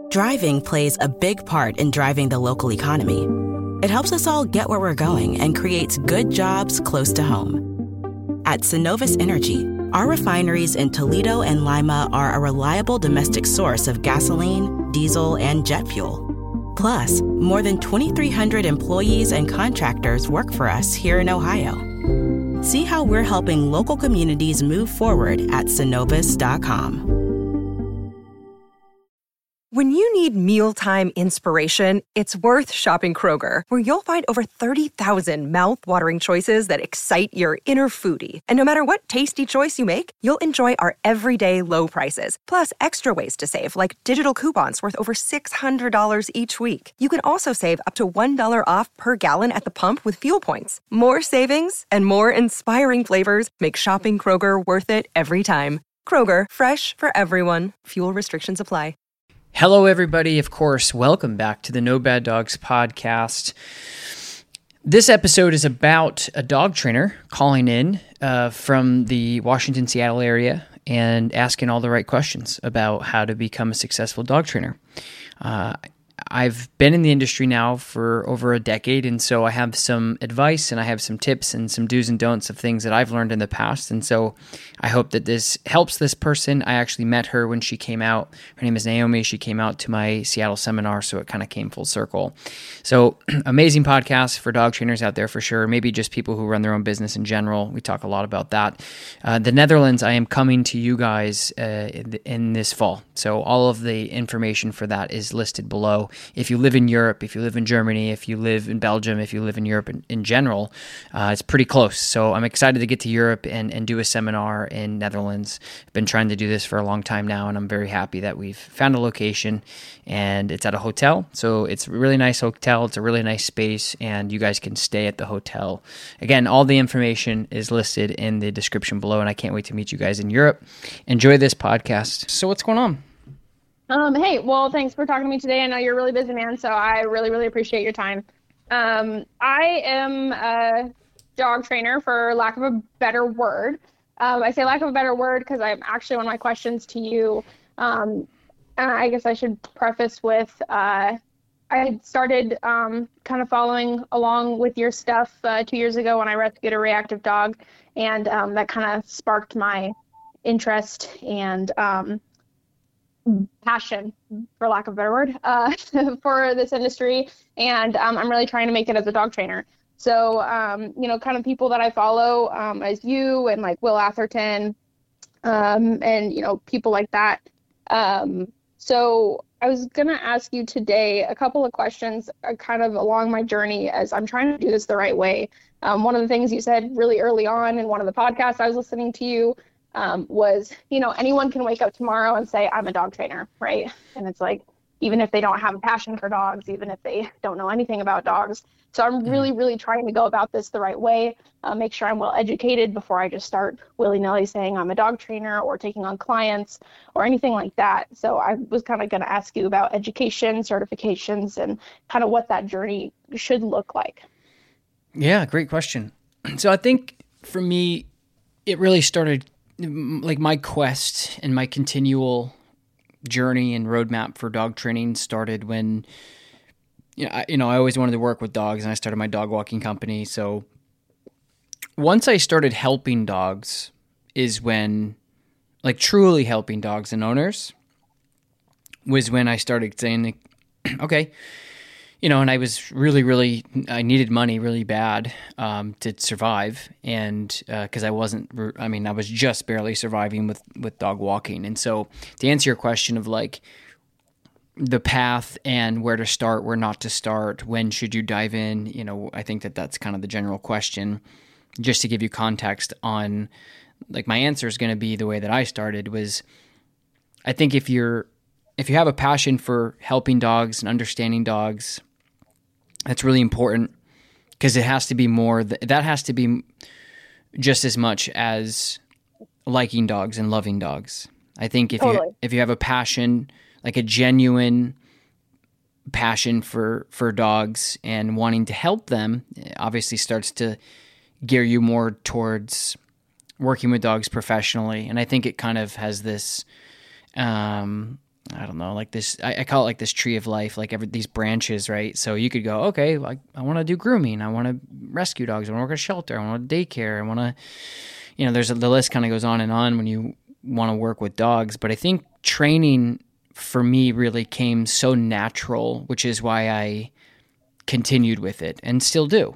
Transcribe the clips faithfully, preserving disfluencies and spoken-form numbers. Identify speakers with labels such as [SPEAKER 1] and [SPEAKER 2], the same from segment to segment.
[SPEAKER 1] Driving plays a big part in driving the local economy. It helps us all get where we're going and creates good jobs close to home. At Synovus Energy, our refineries in Toledo and Lima are a reliable domestic source of gasoline, diesel, and jet fuel. Plus, more than twenty-three hundred employees and contractors work for us here in Ohio. See how we're helping local communities move forward at synovus dot com.
[SPEAKER 2] When you need mealtime inspiration, it's worth shopping Kroger, where you'll find over thirty thousand mouth-watering choices that excite your inner foodie. And no matter what tasty choice you make, you'll enjoy our everyday low prices, plus extra ways to save, like digital coupons worth over six hundred dollars each week. You can also save up to one dollar off per gallon at the pump with fuel points. More savings and more inspiring flavors make shopping Kroger worth it every time. Kroger, fresh for everyone. Fuel restrictions apply.
[SPEAKER 3] Hello, everybody. Of course, welcome back to the No Bad Dogs podcast. This episode is about a dog trainer calling in uh, from the Washington, Seattle area and asking all the right questions about how to become a successful dog trainer. Uh, I've been in the industry now for over a decade, and so I have some advice and I have some tips and some do's and don'ts of things that I've learned in the past, and so I hope that this helps this person. I actually met her when she came out. Her name is Naomi. She came out to my Seattle seminar, so it kind of came full circle. So amazing podcast for dog trainers out there for sure, maybe just people who run their own business in general. We talk a lot about that. Uh, the Netherlands, I am coming to you guys uh, in, in this fall, so all of the information for that is listed below. If you live in Europe, if you live in Germany, if you live in Belgium, if you live in Europe in, in general, uh, it's pretty close. So I'm excited to get to Europe and, and do a seminar in Netherlands. I've been trying to do this for a long time now, and I'm very happy that we've found a location, and it's at a hotel. So it's a really nice hotel. It's a really nice space, and you guys can stay at the hotel. Again, all the information is listed in the description below, and I can't wait to meet you guys in Europe. Enjoy this podcast. So what's going on?
[SPEAKER 4] Um, hey, well, thanks for talking to me today. I know you're a really busy man, so I really, really appreciate your time. Um, I am a dog trainer, for lack of a better word. Um, I say lack of a better word because I'm actually one of my questions to you. Um, and I guess I should preface with uh, I started um, kind of following along with your stuff uh, two years ago when I rescued a reactive dog, and um, that kind of sparked my interest and um, passion, for lack of a better word, uh, for this industry. And um, I'm really trying to make it as a dog trainer. So, um, you know, kind of people that I follow um, as you and like Will Atherton um, and, you know, people like that. Um, so I was going to ask you today a couple of questions uh, kind of along my journey as I'm trying to do this the right way. Um, one of the things you said really early on in one of the podcasts I was listening to you Um, was, you know, anyone can wake up tomorrow and say, I'm a dog trainer, right? And it's like, even if they don't have a passion for dogs, even if they don't know anything about dogs. So I'm really, really trying to go about this the right way, uh, make sure I'm well educated before I just start willy-nilly saying I'm a dog trainer or taking on clients or anything like that. So I was kind of going to ask you about education, certifications, and kind of what that journey should look like.
[SPEAKER 3] Yeah, great question. So I think for me, it really started like my quest and my continual journey and roadmap for dog training started when, you know, I, you know, I always wanted to work with dogs, and I started my dog walking company. So once I started helping dogs is when, like truly helping dogs and owners, was when I started saying, okay, you know, and I was really, really, I needed money really bad um, to survive. And because uh, I wasn't, I mean, I was just barely surviving with, with dog walking. And so to answer your question of like the path and where to start, where not to start, when should you dive in, you know, I think that that's kind of the general question. Just to give you context on, like, my answer is going to be the way that I started was, I think if you're, if you have a passion for helping dogs and understanding dogs, that's really important, because it has to be more, that has to be just as much as liking dogs and loving dogs. I think if totally. you if you have a passion, like a genuine passion for, for dogs and wanting to help them, it obviously starts to gear you more towards working with dogs professionally. And I think it kind of has this, um, I don't know, like this, I, I call it like this tree of life, like every, these branches, right? So you could go, okay, like I want to do grooming. I want to rescue dogs. I want to work at a shelter. I want to daycare. I want to, you know, there's a, the list kind of goes on and on when you want to work with dogs. But I think training for me really came so natural, which is why I continued with it and still do.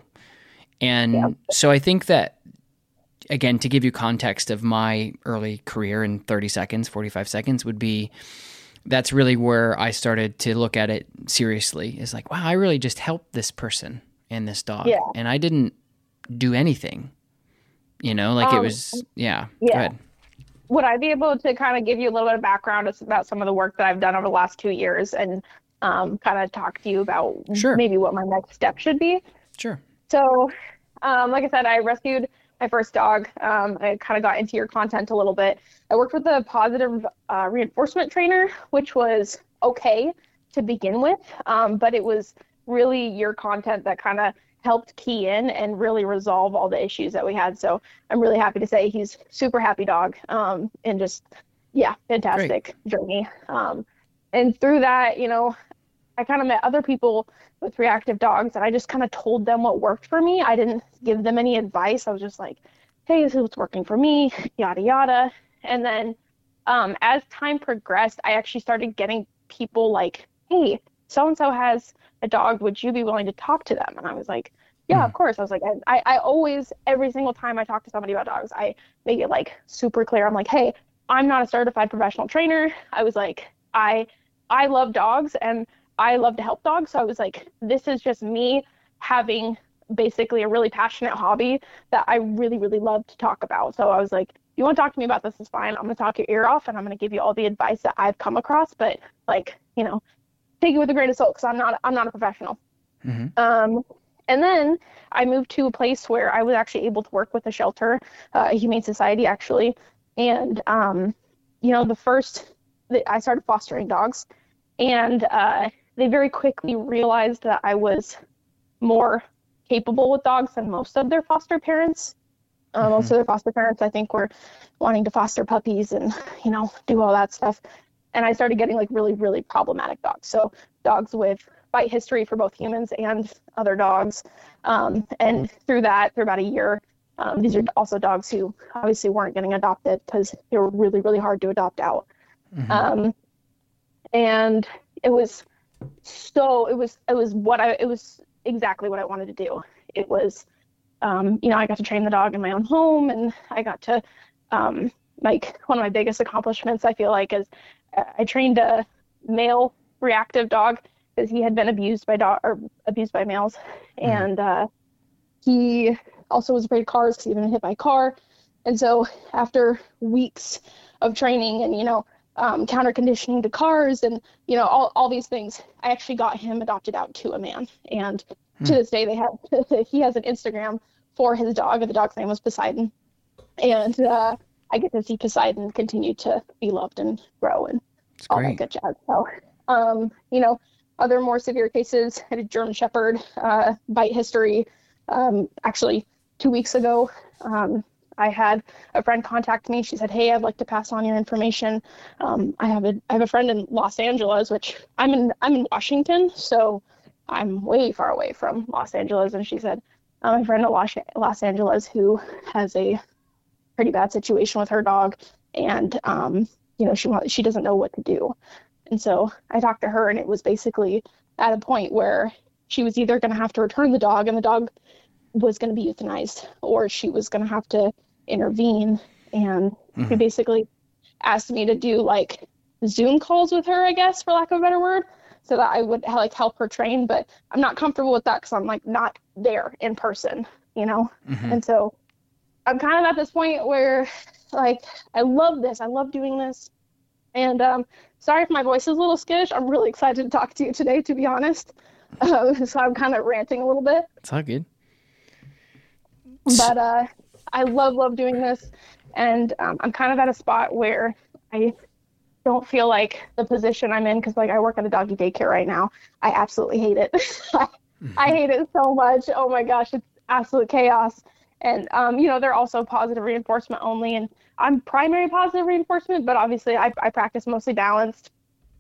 [SPEAKER 3] And yeah. so I think that, again, to give you context of my early career in thirty seconds, forty-five seconds would be, that's really where I started to look at it seriously. Is like, wow, I really just helped this person and this dog.
[SPEAKER 4] Yeah.
[SPEAKER 3] And I didn't do anything, you know, like um, it was, yeah.
[SPEAKER 4] yeah.
[SPEAKER 3] Go ahead.
[SPEAKER 4] Would I be able to kind of give you a little bit of background about some of the work that I've done over the last two years and um, kind of talk to you about
[SPEAKER 3] sure.
[SPEAKER 4] maybe what my next step should be?
[SPEAKER 3] Sure.
[SPEAKER 4] So, um, like I said, I rescued my first dog. Um, I kind of got into your content a little bit. I worked with a positive uh, reinforcement trainer, which was okay to begin with, um, but it was really your content that kind of helped key in and really resolve all the issues that we had. So I'm really happy to say he's super happy dog, um, and just, yeah, fantastic Great. journey. Um, and through that, you know, I kind of met other people with reactive dogs, and I just kind of told them what worked for me. I didn't give them any advice. I was just like, hey, this is what's working for me, yada, yada. And then um, as time progressed, I actually started getting people like, hey, so-and-so has a dog. Would you be willing to talk to them? And I was like, yeah, mm. of course. I was like, I, I always, every single time I talk to somebody about dogs, I make it like super clear. I'm like, hey, I'm not a certified professional trainer. I was like, I, I love dogs and I love to help dogs. So I was like, this is just me having basically a really passionate hobby that I really, really love to talk about. So I was like, you want to talk to me about this is fine. I'm going to talk your ear off and I'm going to give you all the advice that I've come across, but like, you know, take it with a grain of salt because I'm not, I'm not a professional. Mm-hmm. Um, and then I moved to a place where I was actually able to work with a shelter, uh, a humane society actually. And, um, you know, the first, the, I started fostering dogs and, uh, they very quickly realized that I was more capable with dogs than most of their foster parents. Um, mm-hmm. Most of their foster parents, I think, were wanting to foster puppies and, you know, do all that stuff. And I started getting like really, really problematic dogs. So dogs with bite history for both humans and other dogs. Um, and through that, through about a year, um, these are also dogs who obviously weren't getting adopted because they were really, really hard to adopt out. Mm-hmm. Um, and it was so, it was, it was what I, it was exactly what I wanted to do. It was, um, you know, I got to train the dog in my own home, and I got to, um, like one of my biggest accomplishments, I feel like, is uh, I trained a male reactive dog because he had been abused by dog or abused by males. Mm-hmm. And, uh, he also was afraid of cars because he'd been hit by a car. And so after weeks of training and, you know, um, counter conditioning to cars and, you know, all, all these things, I actually got him adopted out to a man. And mm. to this day, they have, he has an Instagram for his dog, and the dog's name was Poseidon. And, uh, I get to see Poseidon continue to be loved and grow and That's all great. That good jazz. So, um, you know, other more severe cases, I had a German Shepherd, uh, bite history. Um, actually two weeks ago, um, I had a friend contact me. She said, hey, I'd like to pass on your information. Um, I have a, I have a friend in Los Angeles, which I'm in, I'm in Washington. So I'm way far away from Los Angeles. And she said, I'm a friend in Los, Los Angeles who has a pretty bad situation with her dog. And, um, you know, she wants, she doesn't know what to do. And so I talked to her, and it was basically at a point where she was either going to have to return the dog and the dog was going to be euthanized, or she was going to have to intervene. And mm-hmm. she basically asked me to do like Zoom calls with her, I guess, for lack of a better word, so that I would like help her train. But I'm not comfortable with that because I'm like not there in person, you know? Mm-hmm. And so I'm kind of at this point where like, I love this. I love doing this. And um, sorry if my voice is a little skittish. I'm really excited to talk to you today, to be honest. Uh, so I'm kind of ranting a little bit.
[SPEAKER 3] It's all good.
[SPEAKER 4] But uh, I love, love doing this. And um, I'm kind of at a spot where I don't feel like the position I'm in, because like I work at a doggy daycare right now. I absolutely hate it. I hate it so much. Oh my gosh, it's absolute chaos. And, um, you know, they're also positive reinforcement only. And I'm primary positive reinforcement, but obviously I, I practice mostly balanced.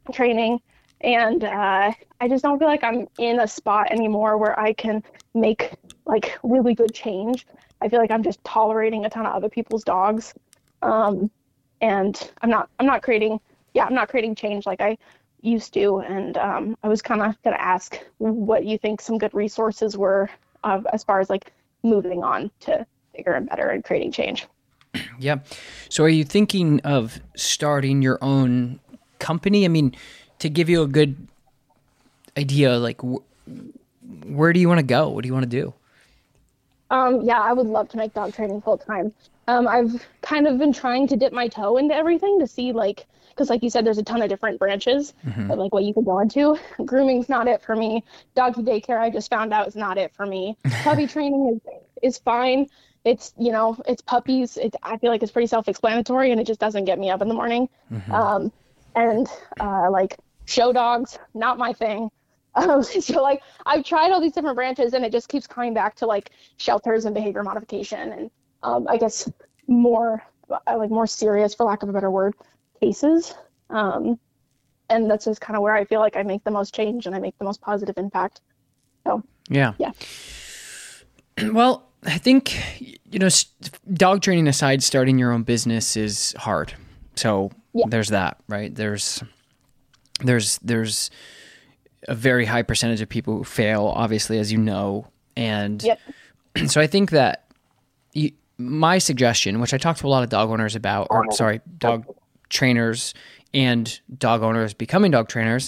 [SPEAKER 4] training. And uh, I just don't feel like I'm in a spot anymore where I can make like really good change. I feel like I'm just tolerating a ton of other people's dogs. Um, and I'm not, I'm not creating, yeah, I'm not creating change like I used to. And um, I was kind of going to ask what you think some good resources were uh, as far as like moving on to bigger and better and creating change.
[SPEAKER 3] Yeah. So are you thinking of starting your own company? I mean, to give you a good idea, like wh- where do you want to go? What do you want to do?
[SPEAKER 4] Um, yeah, I would love to make dog training full time. Um, I've kind of been trying to dip my toe into everything to see like, because like you said, there's a ton of different branches mm-hmm. of like what you could go into. Grooming's not it for me. Doggy daycare, I just found out, is not it for me. Puppy training is is fine. It's, you know, it's puppies. It's, I feel like it's pretty self-explanatory, and it just doesn't get me up in the morning. Mm-hmm. Um, and uh, like show dogs, not my thing. Um, so like I've tried all these different branches, and it just keeps coming back to like shelters and behavior modification, and um, I guess more like more serious, for lack of a better word, cases. Um, and that's just kind of where I feel like I make the most change and I make the most positive impact. So
[SPEAKER 3] yeah,
[SPEAKER 4] yeah.
[SPEAKER 3] Well, I think, you know, dog training aside, starting your own business is hard. So yeah. There's that, right? There's, there's, there's a very high percentage of people who fail, obviously, as you know. And
[SPEAKER 4] yep.
[SPEAKER 3] So I think that you, my suggestion, which I talked to a lot of dog owners about, or sorry, dog trainers and dog owners becoming dog trainers,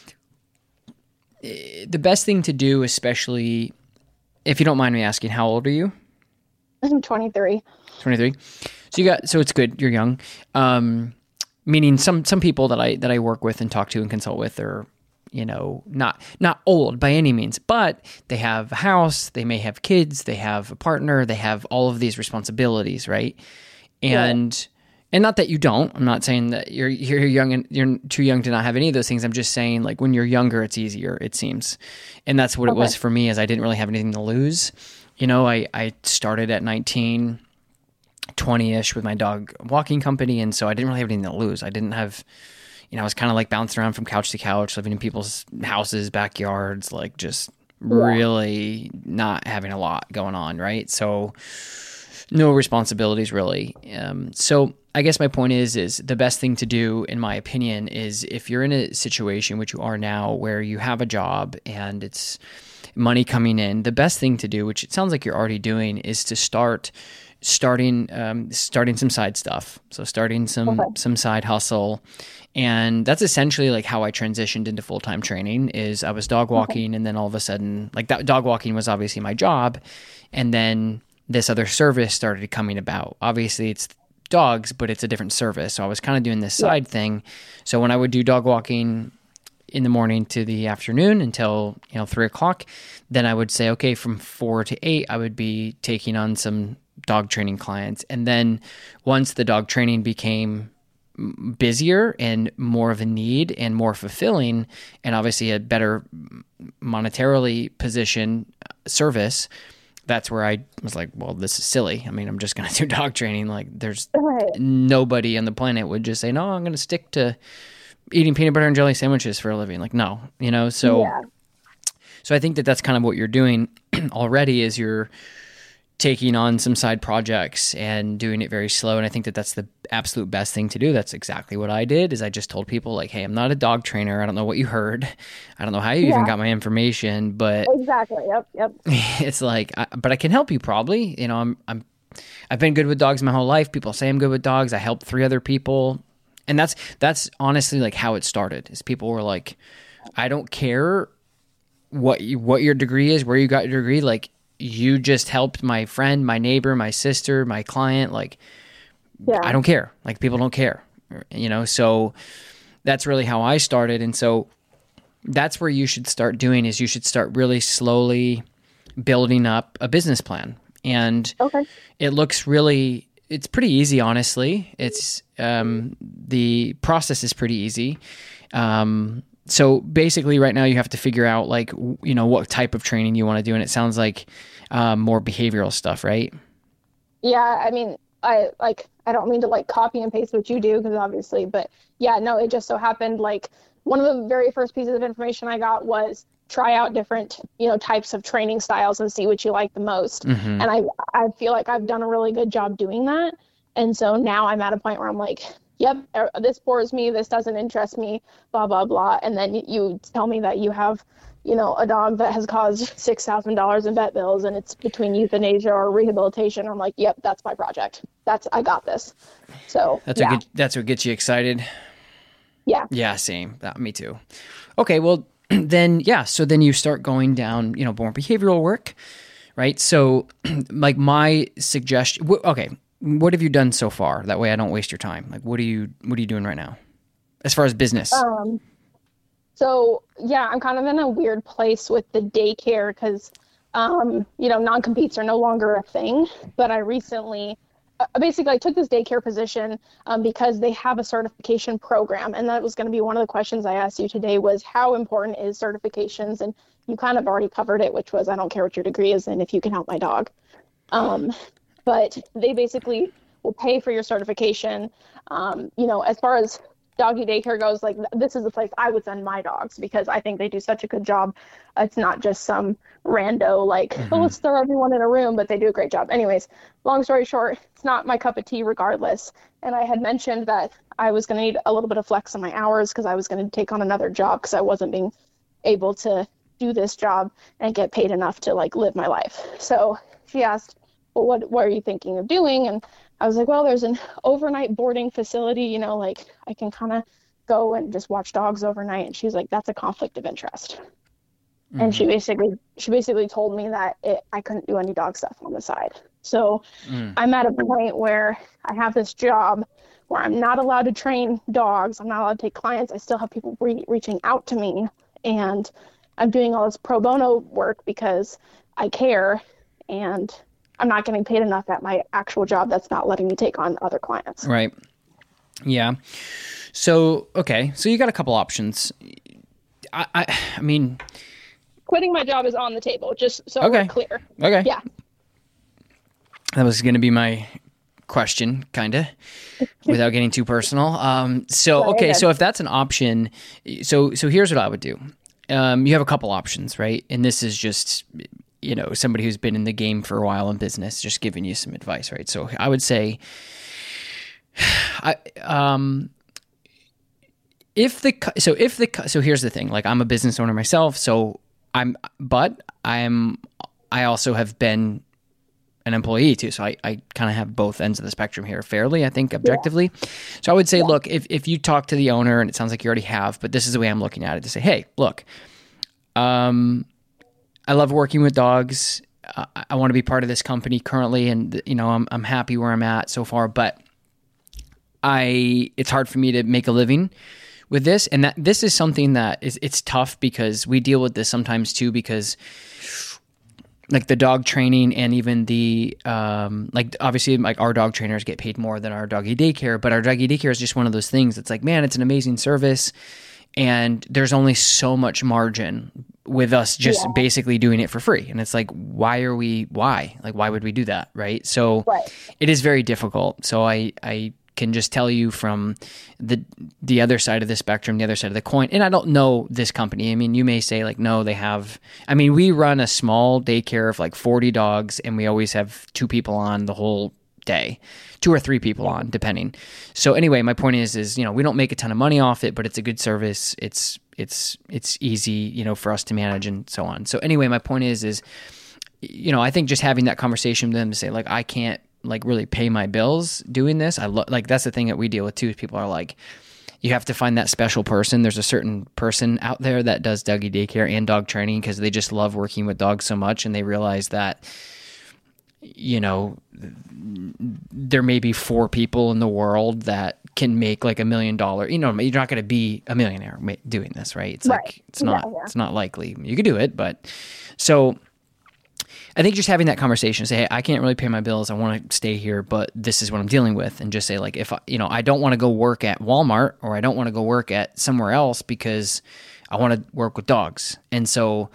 [SPEAKER 3] the best thing to do, especially if you don't mind me asking, how old are you?
[SPEAKER 4] I'm twenty-three.
[SPEAKER 3] twenty-three. So you got, so it's good. You're young. Um, meaning some, some people that I, that I work with and talk to and consult with are, you know, not, not old by any means, but they have a house, they may have kids, they have a partner, they have all of these responsibilities. Right. And, yeah. And not that you don't, I'm not saying that you're, you're young and you're too young to not have any of those things. I'm just saying, like, when you're younger, it's easier, it seems. And that's what okay. it was for me, is I didn't really have anything to lose. You know, I, I started at nineteen, twenty-ish with my dog walking company. And so I didn't really have anything to lose. I didn't have, you know, I was kind of like bouncing around from couch to couch, living in people's houses, backyards, like just yeah. really not having a lot going on. Right. So no responsibilities really. Um, so I guess my point is, is the best thing to do, in my opinion, is if you're in a situation, which you are now, where you have a job and it's money coming in, the best thing to do, which it sounds like you're already doing, is to start starting, um, starting some side stuff. So starting some, okay. some side hustle. And that's essentially like how I transitioned into full-time training. Is I was dog walking, okay. and then all of a sudden, like that dog walking was obviously my job. And then this other service started coming about. Obviously it's dogs, but it's a different service. So I was kind of doing this side yeah. thing. So when I would do dog walking in the morning to the afternoon until, you know, three o'clock, then I would say, okay, from four to eight, I would be taking on some dog training clients. And then once the dog training became busier and more of a need and more fulfilling, and obviously a better monetarily positioned service, that's where I was like, well, this is silly. I mean, I'm just going to do dog training. Like, there's right. nobody on the planet would just say, no, I'm going to stick to eating peanut butter and jelly sandwiches for a living. Like, no, you know? So, yeah. so I think that that's kind of what you're doing already, is you're taking on some side projects and doing it very slow. And I think that that's the absolute best thing to do. That's exactly what I did. Is I just told people, like, hey, I'm not a dog trainer. I don't know what you heard. I don't know how you yeah. even got my information, but
[SPEAKER 4] exactly. Yep. Yep.
[SPEAKER 3] It's like, I, but I can help you probably, you know, I'm, I'm, I've been good with dogs my whole life. People say I'm good with dogs. I helped three other people. And that's, that's honestly like how it started, is people were like, I don't care what you, what your degree is, where you got your degree. Like, you just helped my friend, my neighbor, my sister, my client. Like, yeah. I don't care. Like, people don't care, you know? So that's really how I started. And so that's where you should start doing, is you should start really slowly building up a business plan. And okay. it looks really, it's pretty easy, honestly. It's, um, the process is pretty easy. Um, So basically right now you have to figure out, like, you know, what type of training you want to do. And it sounds like um, more behavioral stuff, right?
[SPEAKER 4] Yeah. I mean, I like, I don't mean to like copy and paste what you do, because obviously, but yeah, no, it just so happened like one of the very first pieces of information I got was try out different, you know, types of training styles and see what you like the most. Mm-hmm. And I, I feel like I've done a really good job doing that. And so now I'm at a point where I'm like, yep, this bores me. This doesn't interest me, blah, blah, blah. And then you tell me that you have, you know, a dog that has caused six thousand dollars in vet bills and it's between euthanasia or rehabilitation. I'm like, yep, that's my project. That's, I got this. So
[SPEAKER 3] that's
[SPEAKER 4] yeah.
[SPEAKER 3] what, get, that's what gets you excited.
[SPEAKER 4] Yeah.
[SPEAKER 3] Yeah. Same. That, me too. Okay. Well then, yeah. So then you start going down, you know, more behavioral work, right? So like my suggestion, okay. What have you done so far? That way I don't waste your time. Like, what are you, what are you doing right now as far as business?
[SPEAKER 4] Um, so yeah, I'm kind of in a weird place with the daycare because, um, you know, non-competes are no longer a thing, but I recently, uh, basically I took this daycare position um, because they have a certification program. And that was going to be one of the questions I asked you today was how important is certifications? And you kind of already covered it, which was, I don't care what your degree is and if you can help my dog. Um, But they basically will pay for your certification. Um, you know, as far as doggy daycare goes, like this is the place I would send my dogs because I think they do such a good job. It's not just some rando like, mm-hmm. oh, let's throw everyone in a room, but they do a great job. Anyways, long story short, it's not my cup of tea regardless. And I had mentioned that I was going to need a little bit of flex on my hours because I was going to take on another job because I wasn't being able to do this job and get paid enough to like live my life. So she asked, well, what, what are you thinking of doing? And I was like, well, there's an overnight boarding facility, you know, like I can kind of go and just watch dogs overnight. And she's like, that's a conflict of interest. Mm-hmm. And she basically, she basically told me that it, I couldn't do any dog stuff on the side. So mm. I'm at a point where I have this job where I'm not allowed to train dogs. I'm not allowed to take clients. I still have people re- reaching out to me and I'm doing all this pro bono work because I care and I'm not getting paid enough at my actual job that's not letting me take on other clients.
[SPEAKER 3] Right. Yeah. So, okay. So you got a couple options. I, I, I mean...
[SPEAKER 4] Quitting my job is on the table, just so
[SPEAKER 3] okay.
[SPEAKER 4] we're clear.
[SPEAKER 3] Okay.
[SPEAKER 4] Yeah.
[SPEAKER 3] That was going to be my question, kind of, without getting too personal. Um, so,
[SPEAKER 4] Right,
[SPEAKER 3] okay.
[SPEAKER 4] good.
[SPEAKER 3] So if that's an option, so, so here's what I would do. Um, you have a couple options, right? And this is just... you know, somebody who's been in the game for a while in business, just giving you some advice, right? So I would say, I, um, if the, so if the, so here's the thing, like I'm a business owner myself, so I'm, but I'm, I also have been an employee too. So I, I kind of have both ends of the spectrum here fairly, I think, objectively. Yeah. So I would say, yeah. look, if, if you talk to the owner, and it sounds like you already have, but this is the way I'm looking at it, to say, hey, look, um, I love working with dogs. Uh, I want to be part of this company currently, and you know I'm I'm happy where I'm at so far. But I it's hard for me to make a living with this, and that this is something that is it's tough because we deal with this sometimes too. Because like the dog training and even the um, like obviously like our dog trainers get paid more than our doggy daycare, but our doggy daycare is just one of those things. It's like, man, it's an amazing service. And there's only so much margin with us just yeah. basically doing it for free. And it's like, why are we, why? Like, why would we do that? Right. So
[SPEAKER 4] right.
[SPEAKER 3] it is very difficult. So I, I can just tell you from the, the other side of the spectrum, the other side of the coin. And I don't know this company. I mean, you may say like, no, they have, I mean, we run a small daycare of like forty dogs and we always have two people on the whole day, two or three people on, depending. So anyway, my point is, is, you know, we don't make a ton of money off it, but it's a good service. It's, it's, it's easy, you know, for us to manage and so on. So anyway, my point is, is, you know, I think just having that conversation with them to say like, I can't like really pay my bills doing this. I lo- like, that's the thing that we deal with too. Is people are like, you have to find that special person. There's a certain person out there that does doggy daycare and dog training because they just love working with dogs so much. And they realize that, you know, there may be four people in the world that can make like a million dollar, you know, you're not going to be a millionaire doing this, right? It's
[SPEAKER 4] right.
[SPEAKER 3] like, it's not,
[SPEAKER 4] yeah, yeah.
[SPEAKER 3] it's not likely. You could do it, but so I think just having that conversation, say, hey, I can't really pay my bills. I want to stay here, but this is what I'm dealing with. And just say like, if I, you know, I don't want to go work at Walmart or I don't want to go work at somewhere else because I want to work with dogs. And so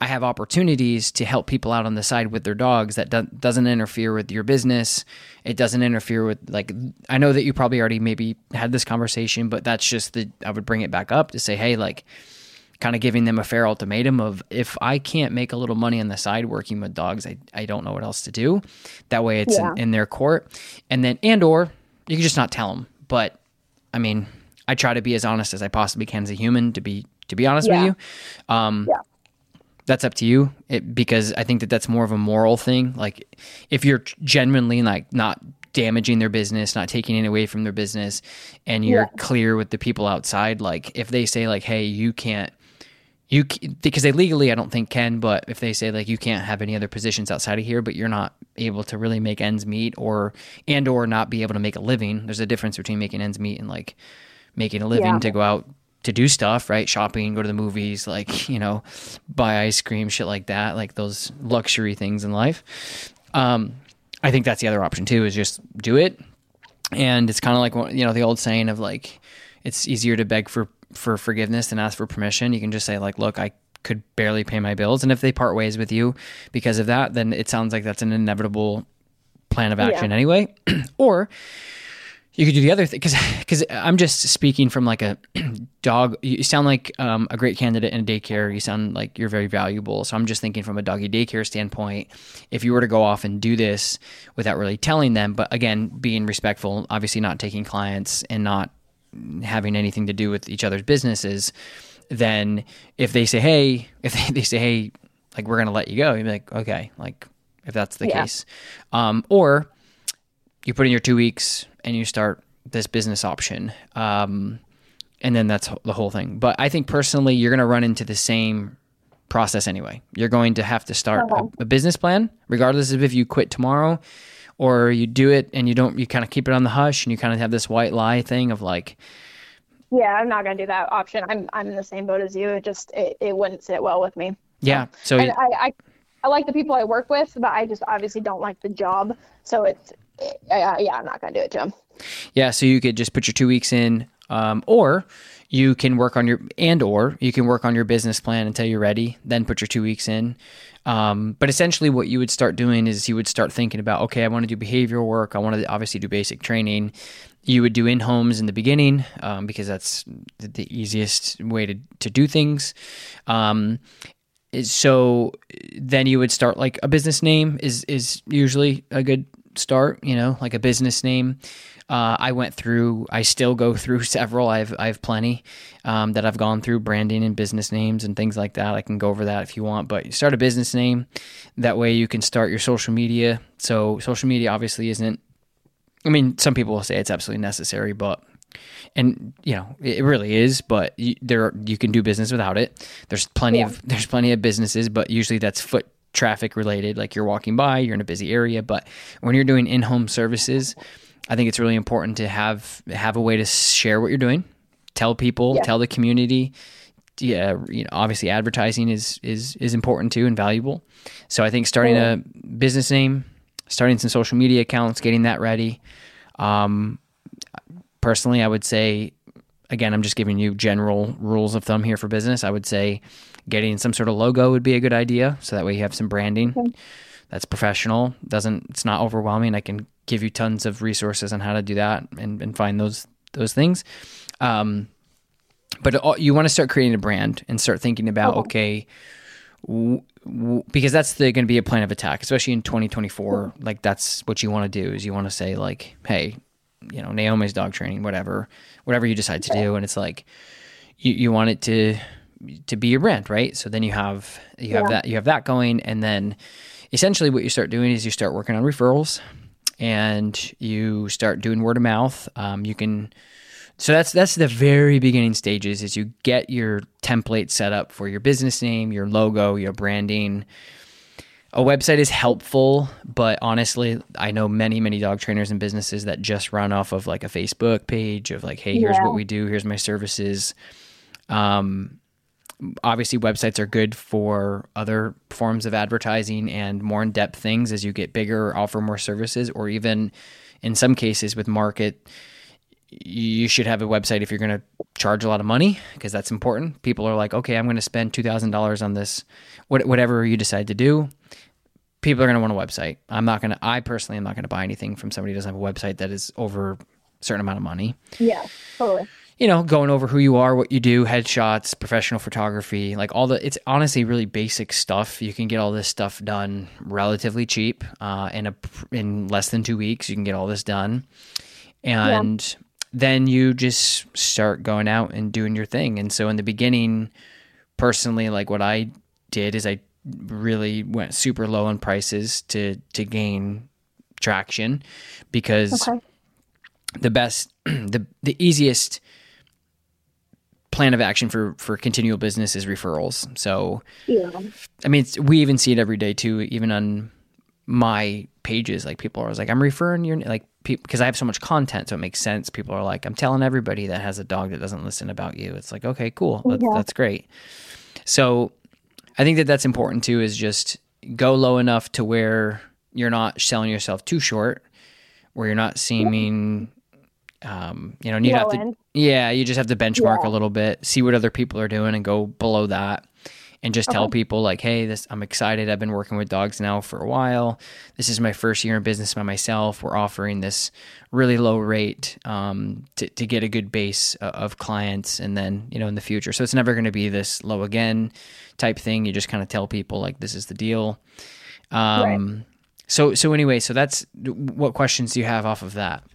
[SPEAKER 3] I have opportunities to help people out on the side with their dogs that do- doesn't interfere with your business. It doesn't interfere with, like, I know that you probably already maybe had this conversation, but that's just the, I would bring it back up to say, hey, like, kind of giving them a fair ultimatum of, if I can't make a little money on the side working with dogs, I, I don't know what else to do. That way it's
[SPEAKER 4] Yeah.
[SPEAKER 3] in, in their court. And then, and or you can just not tell them. But I mean, I try to be as honest as I possibly can as a human, to be, to be honest
[SPEAKER 4] Yeah.
[SPEAKER 3] with you. Um,
[SPEAKER 4] Yeah.
[SPEAKER 3] That's up to you, it, because I think that that's more of a moral thing. Like, if you're genuinely like not damaging their business, not taking it away from their business, and you're
[SPEAKER 4] Yeah.
[SPEAKER 3] clear with the people outside, like if they say like, hey, you can't, you c- because they legally I don't think can, but if they say like you can't have any other positions outside of here, but you're not able to really make ends meet, or and or not be able to make a living. There's a difference between making ends meet and like making a living
[SPEAKER 4] Yeah.
[SPEAKER 3] to go out to do stuff, right? Shopping, go to the movies, like, you know, buy ice cream, shit like that, like those luxury things in life. Um, I think that's the other option too, is just do it. And it's kind of like, you know, the old saying of like, it's easier to beg for, for forgiveness than ask for permission. You can just say like, look, I could barely pay my bills. And if they part ways with you because of that, then it sounds like that's an inevitable plan of action
[SPEAKER 4] Yeah.
[SPEAKER 3] anyway. Or you could do the other thing, because because I'm just speaking from like a dog. You sound like um, a great candidate in a daycare. You sound like you're very valuable. So I'm just thinking from a doggy daycare standpoint, if you were to go off and do this without really telling them, but again, being respectful, obviously not taking clients and not having anything to do with each other's businesses, then if they say, hey, if they, they say, hey, like, we're going to let you go, you'd be like, okay, like, if that's the
[SPEAKER 4] Yeah.
[SPEAKER 3] case. Um, or you put in your two weeks and you start this business option. Um, and then that's the whole thing. But I think personally, you're going to run into the same process anyway. You're going to have to start
[SPEAKER 4] Okay.
[SPEAKER 3] a, a business plan, regardless of if you quit tomorrow or you do it and you don't, you kind of keep it on the hush and you kind of have this white lie thing of like,
[SPEAKER 4] Yeah, I'm not gonna do that option. I'm I'm in the same boat as you. It just it, it wouldn't sit well with me.
[SPEAKER 3] yeah. So
[SPEAKER 4] And I, I I like the people I work with, but I just obviously don't like the job. So it's it, uh, yeah, I'm not gonna do it, Jim.
[SPEAKER 3] Yeah, so you could just put your two weeks in, um, or you can work on your and or you can work on your business plan until you're ready. Then put your two weeks in. Um, but essentially, what you would start doing is you would start thinking about, okay, I want to do behavioral work. I want to obviously do basic training. You would do in homes in the beginning um, because that's the, the easiest way to to do things. Um, so then you would start like a business name is is usually a good start, you know, like a business name. Uh, I went through, I still go through several. I have, I have plenty um, that I've gone through, branding and business names and things like that. I can go over that if you want, but you start a business name. That way you can start your social media. So social media obviously isn't, I mean, some people will say it's absolutely necessary, but, and you know, it really is, but you, there, you can do business without it. There's plenty
[SPEAKER 4] Yeah.
[SPEAKER 3] of, there's plenty of businesses, but usually that's foot traffic related. Like you're walking by, you're in a busy area, but when you're doing in-home services, I think it's really important to have have a way to share what you're doing, tell people,
[SPEAKER 4] Yeah.
[SPEAKER 3] tell the community. Yeah, you know, obviously advertising is is is important too and valuable. So I think starting a business name, starting some social media accounts, getting that ready. Um, personally, I would say, again, I'm just giving you general rules of thumb here for business. I would say getting some sort of logo would be a good idea, so that way you have some branding. That's professional. Doesn't it's not overwhelming. I can give you tons of resources on how to do that and, and find those those things. Um, but all, you want to start creating a brand and start thinking about okay, w- w- because that's going to be a plan of attack, especially in twenty twenty-four. Like that's what you want to do is you want to say like, hey, you know, Naomi's dog training, whatever, whatever you decide to do, and it's like you you want it to to be your brand, right? So then you have you have
[SPEAKER 4] Yeah.
[SPEAKER 3] that you have that going, and then essentially what you start doing is you start working on referrals and you start doing word of mouth. Um, you can, so that's, that's the very beginning stages is you get your template set up for your business name, your logo, your branding. A website is helpful, but honestly, I know many, many dog trainers and businesses that just run off of like a Facebook page of like, hey, here's
[SPEAKER 4] Yeah.
[SPEAKER 3] what we do. Here's my services. Um, Obviously, websites are good for other forms of advertising and more in-depth things as you get bigger, offer more services, or even in some cases with market, you should have a website if you're going to charge a lot of money, because that's important. People are like, okay, I'm going to spend two thousand dollars on this, what, whatever you decide to do. People are going to want a website. I'm not going to, I personally am not going to buy anything from somebody who doesn't have a website that is over a certain amount of money.
[SPEAKER 4] Yeah, totally.
[SPEAKER 3] You know, going over who you are, what you do, headshots, professional photography, like all the, it's honestly really basic stuff. You can get all this stuff done relatively cheap. Uh, in a, in less than two weeks, you can get all this done. And yeah. then you just start going out and doing your thing. And so in the beginning, personally, like what I did is I really went super low on prices to, to gain traction, because okay. the best, the, the easiest plan of action for, for continual business is referrals. So, yeah. I mean, it's, we even see it every day too, even on my pages. Like people are always like, I'm referring your, like, because I have so much content, so it makes sense. People are like, I'm telling everybody that has a dog that doesn't listen about you. It's like, okay, cool. That, yeah. That's great. So I think that that's important too, is just go low enough to where you're not selling yourself too short, where you're not seeming, um, you know, and you have to, end. yeah, you just have to benchmark yeah. a little bit, see what other people are doing and go below that. And just okay. tell people like, hey, this, I'm excited. I've been working with dogs now for a while. This is my first year in business by myself. We're offering this really low rate um, to, to get a good base of clients. And then, you know, in the future. So it's never going to be this low again type thing. You just kind of tell people like, this is the deal. Um, right. So, so anyway, so that's, what questions do you have off of that?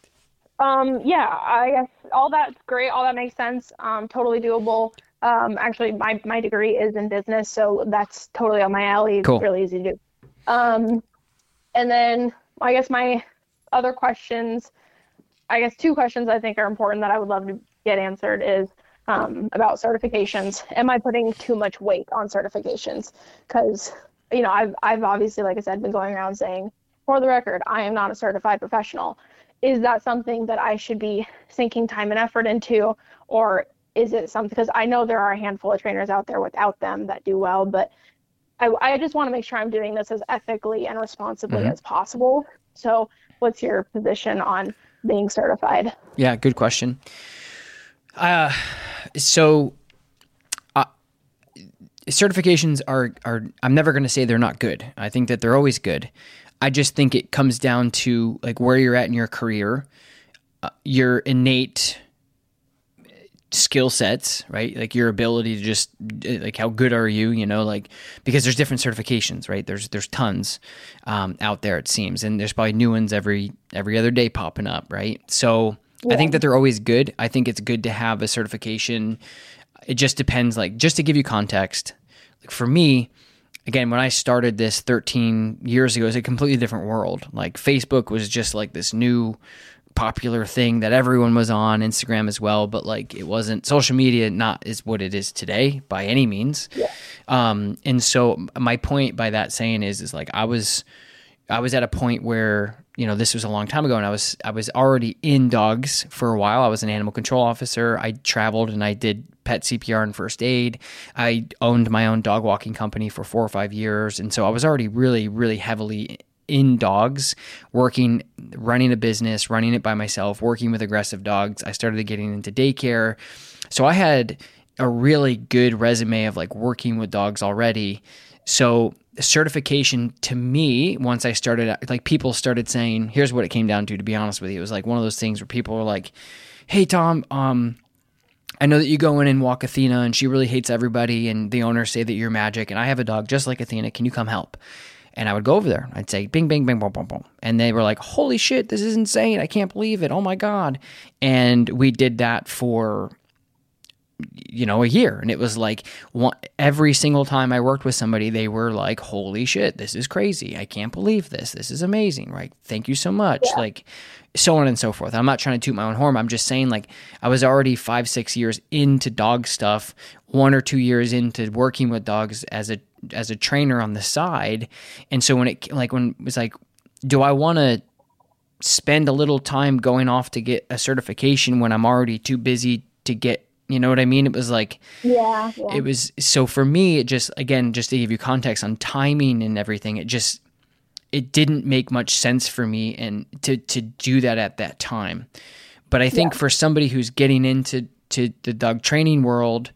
[SPEAKER 4] Um, yeah, I guess all that's great. All that makes sense. Um, totally doable. Um, actually, my, my degree is in business, so that's totally on my alley.
[SPEAKER 3] Cool.
[SPEAKER 4] It's really easy to do. Um, and then I guess my other questions, I guess two questions I think are important that I would love to get answered is um, about certifications. Am I putting too much weight on certifications? Because, you know, I've, I've obviously, like I said, been going around saying, for the record, I am not a certified professional. Is that something that I should be sinking time and effort into, or is it something, because I know there are a handful of trainers out there without them that do well, but I, I just want to make sure I'm doing this as ethically and responsibly mm-hmm. as possible. So what's your position on being certified?
[SPEAKER 3] Yeah, good question. Uh, so uh, certifications are, are, I'm never going to say they're not good. I think that they're always good. I just think it comes down to like where you're at in your career, uh, your innate skill sets, right? Like your ability to just like, how good are you, you know, like, because there's different certifications, right? There's, there's tons um, out there, it seems. And there's probably new ones every, every other day popping up. Right. So yeah. I think that they're always good. I think it's good to have a certification. It just depends, like, just to give you context, like for me, again, when I started this thirteen years ago, it was a completely different world. Like Facebook was just like this new popular thing that everyone was on, Instagram as well, but like it wasn't, social media not is what it is today by any means. Yeah. Um, and so my point by that saying is, is like I was, I was at a point where, you know, this was a long time ago, and I was, I was already in dogs for a while. I was an animal control officer. I traveled and I did pet C P R and first aid. I owned my own dog walking company for four or five years. And so I was already really, really heavily in dogs, working, running a business, running it by myself, working with aggressive dogs. I started getting into daycare. So I had a really good resume of like working with dogs already. So certification to me, once I started, like people started saying, here's what it came down to, to be honest with you. It was like one of those things where people were like, hey, Tom, um, I know that you go in and walk Athena and she really hates everybody and the owners say that you're magic and I have a dog just like Athena. Can you come help? And I would go over there. I'd say, bing, bing, bing, boom, boom, boom. And they were like, holy shit, this is insane. I can't believe it. Oh my God. And we did that for, you know, a year. And it was like one, every single time I worked with somebody, they were like, holy shit, this is crazy. I can't believe this. This is amazing. Right. Thank you so much. Yeah. Like so on and so forth. I'm not trying to toot my own horn. I'm just saying like I was already five, six years into dog stuff, one or two years into working with dogs as a, as a trainer on the side. And so when it like, when it was like, do I want to spend a little time going off to get a certification when I'm already too busy to get, you know what I mean? It was like,
[SPEAKER 4] yeah, yeah.
[SPEAKER 3] It was, so for me, it just, again, just to give you context on timing and everything, it just, it didn't make much sense for me and to, to do that at that time. But I think
[SPEAKER 4] Yeah.
[SPEAKER 3] for somebody who's getting into to the dog training world,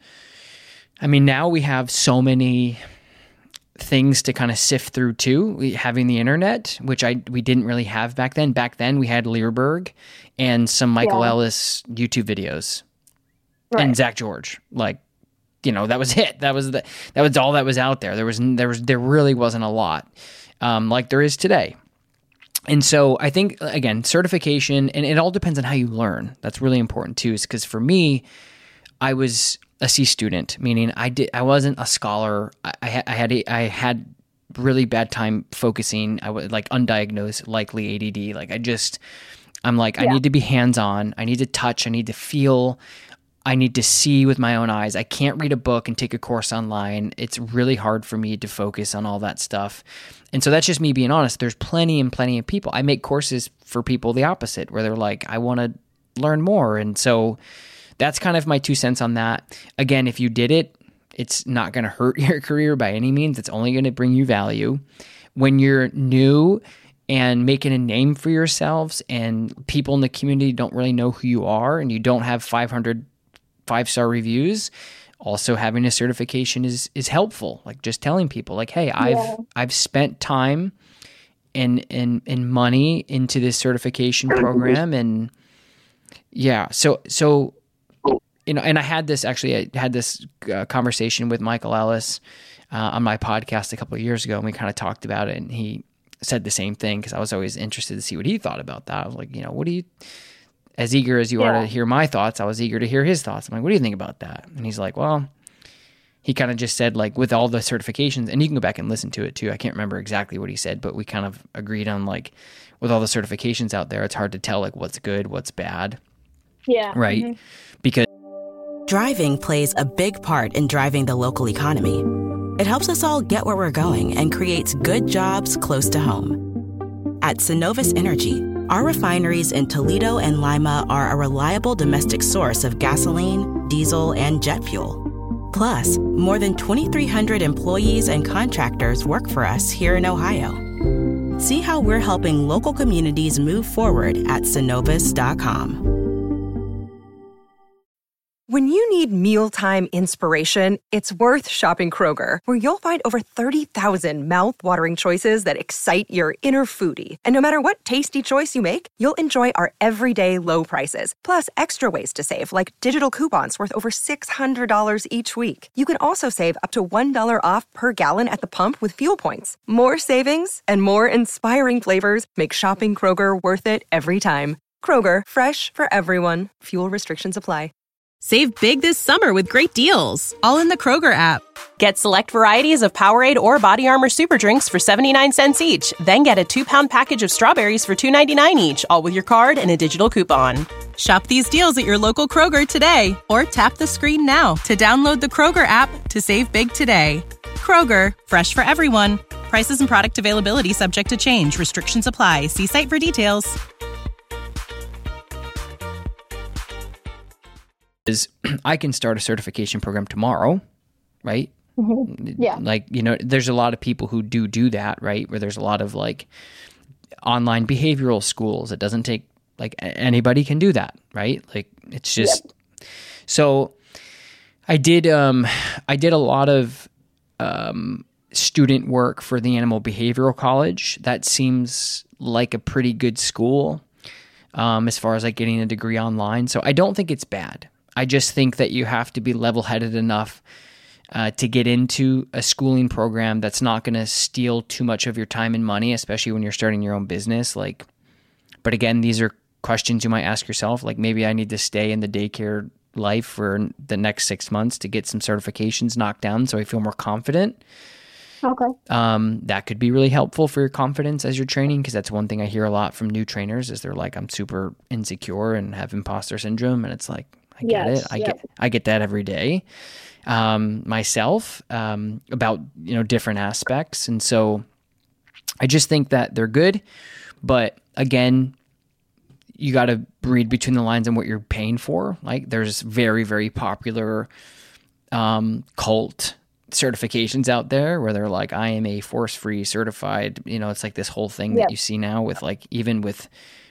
[SPEAKER 3] I mean, now we have so many things to kind of sift through too. We, having the internet, which I we didn't really have back then. Back then, we had Learberg and some Michael
[SPEAKER 4] Yeah.
[SPEAKER 3] Ellis YouTube videos
[SPEAKER 4] Right.
[SPEAKER 3] and Zach George. Like, you know, that was it. That was the that was all that was out there. There was there was there really wasn't a lot um, like there is today. And so I think, again, certification, and it all depends on how you learn. That's really important too, is because for me, I was a C student, meaning I did I wasn't a scholar. I, I, had- I had a, I had really bad time focusing. I was like undiagnosed, likely A D D. Like I just, I'm like, I
[SPEAKER 4] Yeah.
[SPEAKER 3] need to be hands on. I need to touch. I need to feel. I need to see with my own eyes. I can't read a book and take a course online. It's really hard for me to focus on all that stuff. And so that's just me being honest. There's plenty and plenty of people. I make courses for people the opposite, where they're like, I want to learn more. And so that's kind of my two cents on that. Again, if you did it, it's not going to hurt your career by any means. It's only going to bring you value. When you're new and making a name for yourselves and people in the community don't really know who you are and you don't have five hundred five-star reviews, also having a certification is is helpful. Like just telling people like, hey, I've
[SPEAKER 4] Yeah.
[SPEAKER 3] I've spent time and and and money into this certification program. And yeah, so so you know, and I had this actually I had this uh, conversation with Michael Ellis uh, on my podcast a couple of years ago, and we kind of talked about it, and he said the same thing, because I was always interested to see what he thought about that. I was like, you know, what do you as eager as you are
[SPEAKER 4] Yeah.
[SPEAKER 3] to hear my thoughts, I was eager to hear his thoughts. I'm like, what do you think about that? And he's like, well, he kind of just said, like, with all the certifications, and you can go back and listen to it too. I can't remember exactly what he said, but we kind of agreed on, like, with all the certifications out there, it's hard to tell, like, what's good, what's bad,
[SPEAKER 4] Yeah.
[SPEAKER 3] right?
[SPEAKER 4] Mhm.
[SPEAKER 3] Because
[SPEAKER 1] Driving plays a big part in driving the local economy. It helps us all get where we're going and creates good jobs close to home. At Synovus Energy, our refineries in Toledo and Lima are a reliable domestic source of gasoline, diesel, and jet fuel. Plus, more than twenty-three hundred employees and contractors work for us here in Ohio. See how we're helping local communities move forward at synovus dot com.
[SPEAKER 2] When you need mealtime inspiration, it's worth shopping Kroger, where you'll find over thirty thousand mouth-watering choices that excite your inner foodie. And no matter what tasty choice you make, you'll enjoy our everyday low prices, plus extra ways to save, like digital coupons worth over six hundred dollars each week. You can also save up to one dollar off per gallon at the pump with fuel points. More savings and more inspiring flavors make shopping Kroger worth it every time. Kroger, fresh for everyone. Fuel restrictions apply.
[SPEAKER 5] Save big this summer with great deals, all in the Kroger app.
[SPEAKER 6] Get select varieties of Powerade or Body Armor Super Drinks for seventy-nine cents each. Then get a two-pound package of strawberries for two ninety-nine each, all with your card and a digital coupon.
[SPEAKER 5] Shop these deals at your local Kroger today, or tap the screen now to download the Kroger app to save big today. Kroger, fresh for everyone. Prices and product availability subject to change. Restrictions apply. See site for details.
[SPEAKER 3] is I can start a certification program tomorrow, right?
[SPEAKER 4] Yeah.
[SPEAKER 3] Like, you know, there's a lot of people who do do that, right? Where there's a lot of like online behavioral schools. It doesn't take, like, a- anybody can do that, right? Like, it's just, so I did, um, I did a lot of, um, student work for the Animal Behavioral College. That seems like a pretty good school, um, as far as like getting a degree online. So I don't think it's bad. I just think that you have to be level-headed enough uh, to get into a schooling program that's not going to steal too much of your time and money, especially when you're starting your own business. Like, but again, these are questions you might ask yourself. Like, maybe I need to stay in the daycare life for the next six months to get some certifications knocked down so I feel more confident.
[SPEAKER 4] Okay.
[SPEAKER 3] Um, that could be really helpful for your confidence as you're training, because that's one thing I hear a lot from new trainers is they're like, I'm super insecure and have imposter syndrome, and it's like, I get
[SPEAKER 4] Yes,
[SPEAKER 3] it. I
[SPEAKER 4] yep.
[SPEAKER 3] get I get that every day um, myself um, about, you know, different aspects. And so I just think that they're good. But again, you got to read between the lines on what you're paying for. Like, there's very, very popular um, cult certifications out there where they're like, I am a force-free certified, you know, it's like this whole thing
[SPEAKER 4] Yep.
[SPEAKER 3] that you see now with, like, even with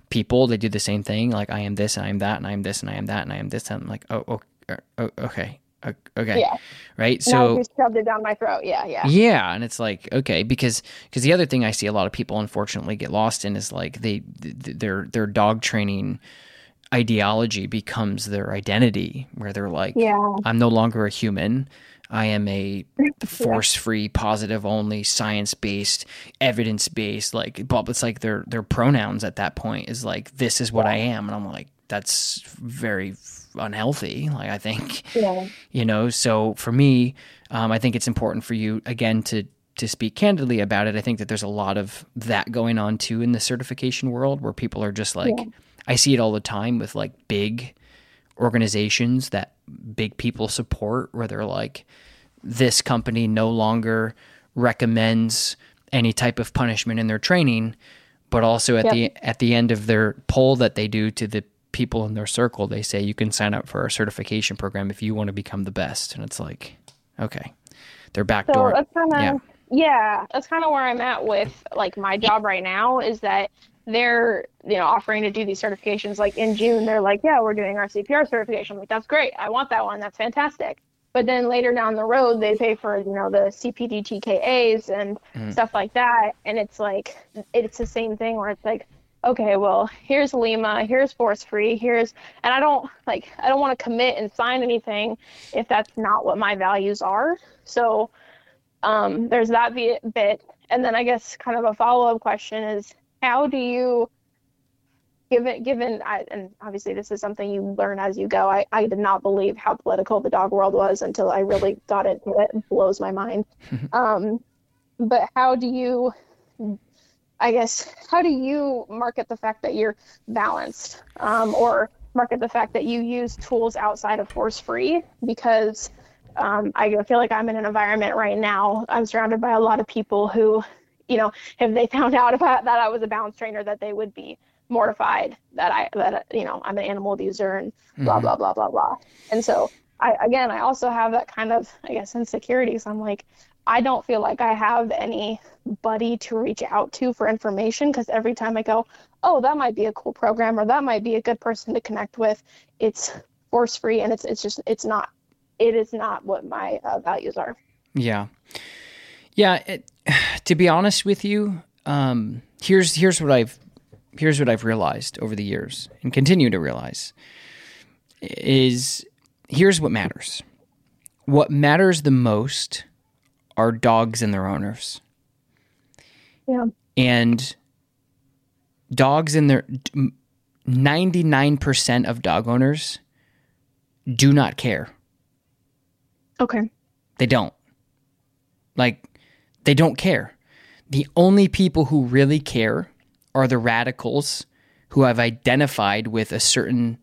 [SPEAKER 3] people, they do the same thing. Like, I am this, and I am that, and I am this, and I am that, and I am this. And I'm like, oh, oh, oh okay. Okay.
[SPEAKER 4] Yeah.
[SPEAKER 3] Right.
[SPEAKER 4] Now
[SPEAKER 3] So
[SPEAKER 4] you shoved it down my throat. Yeah. Yeah.
[SPEAKER 3] Yeah. And it's like, okay, because, because the other thing I see a lot of people unfortunately get lost in is like they, their, their dog training ideology becomes their identity, where they're like,
[SPEAKER 4] yeah.
[SPEAKER 3] I'm no longer a human. I am a force-free, positive only, science-based, evidence-based, like, but it's like their, their pronouns at that point is like, this is what yeah. I am. And I'm like, that's very unhealthy. Like, I think,
[SPEAKER 4] yeah.
[SPEAKER 3] you know, so for me, um, I think it's important for you, again, to, to speak candidly about it. I think that there's a lot of that going on too in the certification world, where people are just like, yeah. I see it all the time with like big organizations that big people support, where they're like, this company no longer recommends any type of punishment in their training, but also at yep. the, at the end of their poll that they do to the people in their circle, they say you can sign up for our certification program if you want to become the best. And it's like, okay, they're backdoor.
[SPEAKER 4] So that's kind of,
[SPEAKER 3] yeah.
[SPEAKER 4] yeah, that's kind of where I'm at with like my job right now, is that they're, you know, offering to do these certifications. Like in June, they're like, yeah, we're doing our C P R certification. I'm like, that's great. I want that one. That's fantastic. But then later down the road, they pay for, you know, the C P D T K As and mm. stuff like that. And it's like, it's the same thing where it's like, okay, well, here's Lima, here's Force Free, here's, and I don't like, I don't want to commit and sign anything if that's not what my values are. So um, there's that bit. And then I guess kind of a follow-up question is, how do you, given, given I, and obviously this is something you learn as you go. I, I did not believe how political the dog world was until I really got into it. It blows my mind. um, but how do you, I guess, how do you market the fact that you're balanced, um, or market the fact that you use tools outside of Force Free? Because um, I feel like I'm in an environment right now, I'm surrounded by a lot of people who, you know, if they found out about that I was a balance trainer, that they would be mortified that I, that, you know, I'm an animal abuser and blah, mm-hmm. blah, blah, blah, blah. And so I, again, I also have that kind of, I guess, insecurity. So I'm like, I don't feel like I have anybody to reach out to for information, because every time I go, oh, that might be a cool program, or that might be a good person to connect with, it's Force Free, and it's it's just it's not it is not what my uh, values are.
[SPEAKER 3] Yeah, yeah. It, to be honest with you, um, here's here's what I've here's what I've realized over the years and continue to realize is here's what matters. What matters the most are dogs and their owners.
[SPEAKER 4] Yeah.
[SPEAKER 3] And dogs and their ninety-nine percent of dog owners do not care.
[SPEAKER 4] Okay.
[SPEAKER 3] They don't. Like, they don't care. The only people who really care are the radicals who have identified with a certain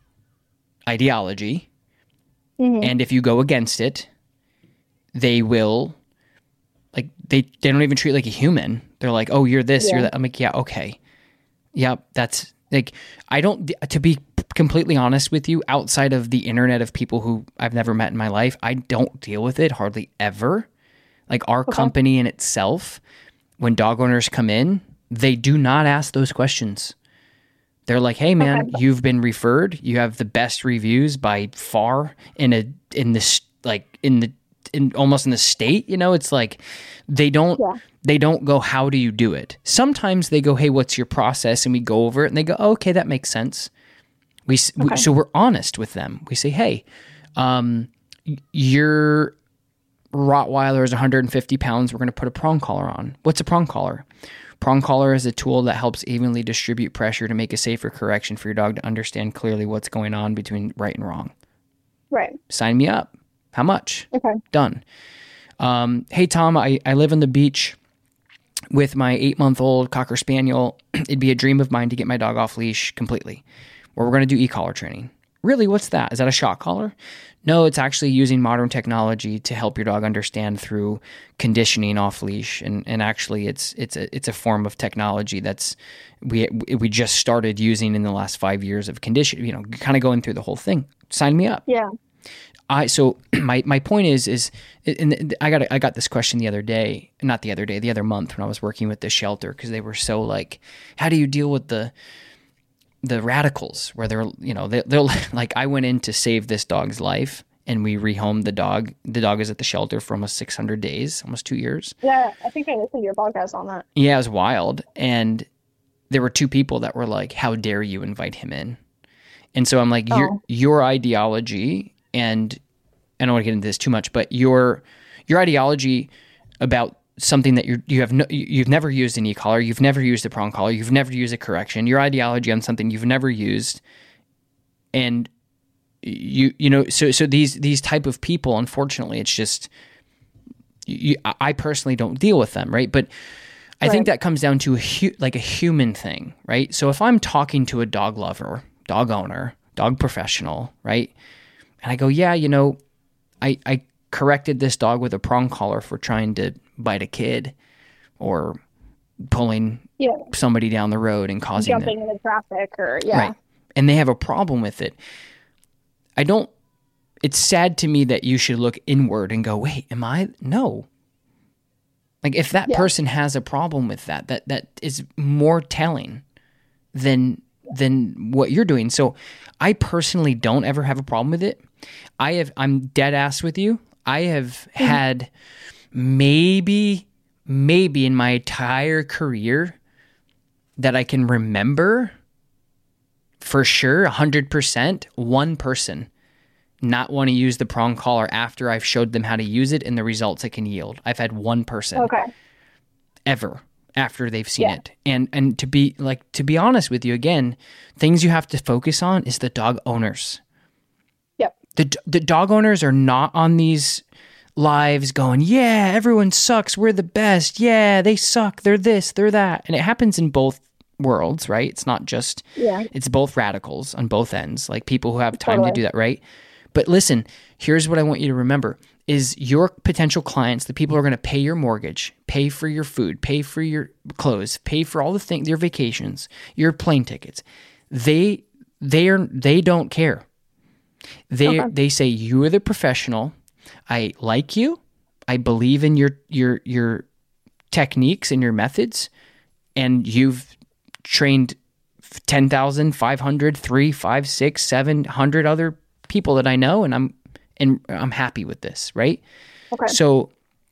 [SPEAKER 3] ideology. Mm-hmm. And if you go against it, they will, like, they, they don't even treat you like a human. They're like, oh, you're this, yeah. you're that. I'm like, yeah, okay. Yep, that's, like, I don't, to be completely honest with you, outside of the internet of people who I've never met in my life, I don't deal with it hardly ever. Like, our okay. company in itself, when dog owners come in, they do not ask those questions. They're like, hey man, okay. you've been referred. You have the best reviews by far in a, in this, like in the, in almost in the state, you know, it's like, they don't, yeah. they don't go, how do you do it? Sometimes they go, hey, what's your process? And we go over it and they go, oh, okay, that makes sense. We, okay. we, so we're honest with them. We say, hey, um, your Rottweiler is one hundred fifty pounds. We're going to put a prong collar on. What's a prong collar? Prong collar is a tool that helps evenly distribute pressure to make a safer correction for your dog to understand clearly what's going on between right and wrong.
[SPEAKER 4] Right.
[SPEAKER 3] Sign me up. How much?
[SPEAKER 4] Okay.
[SPEAKER 3] Done. Um, hey, Tom, I, I live on the beach with my eight-month-old Cocker Spaniel. It'd be a dream of mine to get my dog off leash completely. Or we're going to do e-collar training. Really, what's that? Is that a shock collar? No, it's actually using modern technology to help your dog understand through conditioning off leash, and, and actually, it's it's a it's a form of technology that's we we just started using in the last five years of condition. You know, kind of going through the whole thing. Sign me up.
[SPEAKER 4] Yeah.
[SPEAKER 3] I so my my point is is and I got I got this question the other day, not the other day, the other month when I was working with the shelter, because they were so like, how do you deal with the the radicals where they're, you know, they, they'll like, I went in to save this dog's life and we rehomed the dog. The dog is at the shelter for almost six hundred days, almost two years.
[SPEAKER 4] Yeah, I think I listened to your podcast on that.
[SPEAKER 3] Yeah, it was wild. And there were two people that were like, how dare you invite him in? And so I'm like,
[SPEAKER 4] oh.
[SPEAKER 3] your your ideology, and I don't want to get into this too much, but your your ideology about something that you you have no, you've never used an e-collar, you've never used a prong collar, you've never used a correction. Your ideology on something you've never used, and you you know, so so these these type of people, unfortunately, it's just you, I personally don't deal with them, right? But I right. think that comes down to a hu- like a human thing, right? So if I'm talking to a dog lover, dog owner, dog professional, right? And I go, yeah, you know, I, I corrected this dog with a prong collar for trying to bite a kid or pulling
[SPEAKER 4] yeah.
[SPEAKER 3] somebody down the road and causing
[SPEAKER 4] jumping
[SPEAKER 3] them.
[SPEAKER 4] into traffic or yeah.
[SPEAKER 3] Right. And they have a problem with it. I don't, it's sad to me that you should look inward and go, wait, am I? No. Like if that yeah. person has a problem with that, that, that is more telling than than what you're doing. So I personally don't ever have a problem with it. I have, I'm dead ass with you. I have mm-hmm. had maybe, maybe in my entire career that I can remember for sure, a hundred percent, one person not want to use the prong collar after I've showed them how to use it and the results it can yield. I've had one person
[SPEAKER 4] okay.
[SPEAKER 3] ever after they've seen
[SPEAKER 4] yeah.
[SPEAKER 3] it. And and to be like to be honest with you, again, things you have to focus on is the dog owners.
[SPEAKER 4] Yep.
[SPEAKER 3] The the dog owners are not on these lives going, yeah, everyone sucks, we're the best. Yeah, they suck, they're this, they're that. And it happens in both worlds, right? It's not just
[SPEAKER 4] yeah.
[SPEAKER 3] it's both radicals on both ends, like people who have time
[SPEAKER 4] totally.
[SPEAKER 3] to do that, right? But listen, here's what I want you to remember. Is your potential clients, the people who are going to pay your mortgage, pay for your food, pay for your clothes, pay for all the things, your vacations, your plane tickets. They they are they don't care. They okay. they say you are the professional. I like you. I believe in your your your techniques and your methods, and you've trained ten thousand, five hundred, three, five, six, seven hundred other people that I know, and I'm and I'm happy with this, right?
[SPEAKER 4] Okay.
[SPEAKER 3] So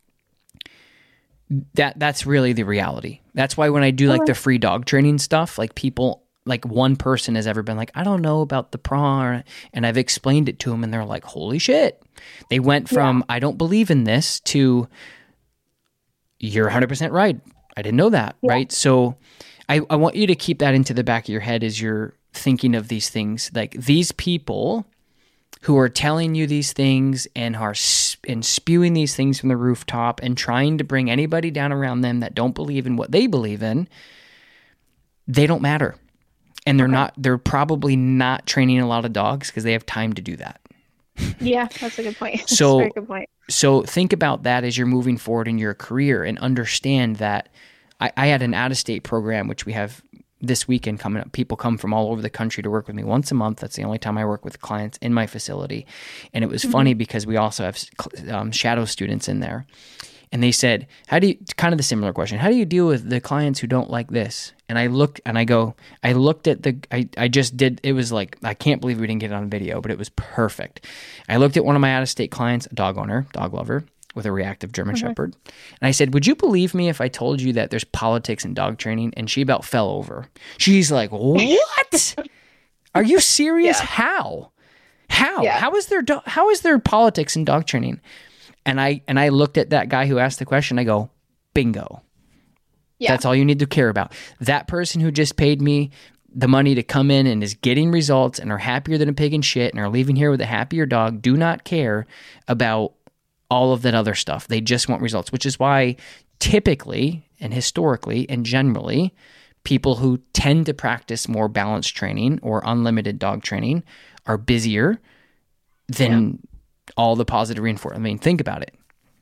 [SPEAKER 3] that that's really the reality. That's why when I do like
[SPEAKER 4] okay.
[SPEAKER 3] the free dog training stuff, like people, like one person has ever been like, I don't know about the prong, and I've explained it to them, and they're like, holy shit. They went from, yeah. I don't believe in this, to you're one hundred percent right. I didn't know that, yeah. right? So I, I want you to keep that into the back of your head as you're thinking of these things. Like these people who are telling you these things and are and spewing these things from the rooftop and trying to bring anybody down around them that don't believe in what they believe in, they don't matter. And they're okay. not, they're probably not training a lot of dogs because they have time to do that.
[SPEAKER 4] Yeah, that's a good point. That's
[SPEAKER 3] so,
[SPEAKER 4] a very good point.
[SPEAKER 3] So think about that as you're moving forward in your career and understand that I, I had an out-of-state program, which we have this weekend coming up. People come from all over the country to work with me once a month. That's the only time I work with clients in my facility. And it was mm-hmm. funny because we also have um, shadow students in there. And they said, how do you, kind of the similar question, how do you deal with the clients who don't like this? And I looked and I go, I looked at the, I, I just did, it was like, I can't believe we didn't get it on video, but it was perfect. I looked at one of my out-of-state clients, a dog owner, dog lover, with a reactive German mm-hmm. Shepherd. And I said, would you believe me if I told you that there's politics in dog training? And she about fell over. She's like, what? Are you serious? Yeah. How? How?
[SPEAKER 4] Yeah.
[SPEAKER 3] How is there do- how is there politics in dog training? And I and I looked at that guy who asked the question. I go, bingo. Yeah. That's all you need to care about. That person who just paid me the money to come in and is getting results and are happier than a pig in shit and are leaving here with a happier dog do not care about all of that other stuff. They just want results, which is why typically and historically and generally, people who tend to practice more balanced training or unlimited dog training are busier than yeah. all the positive reinforcement. I mean, think about it.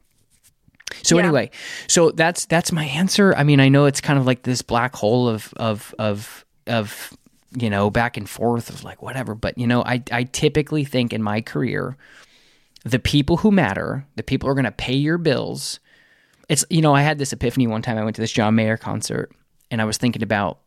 [SPEAKER 3] So yeah. anyway, so that's that's my answer. I mean, I know it's kind of like this black hole of of of of you know, back and forth of like whatever, but you know, I I typically think in my career, the people who matter, the people who are going to pay your bills. It's, you know, I had this epiphany one time. I went to this John Mayer concert and I was thinking about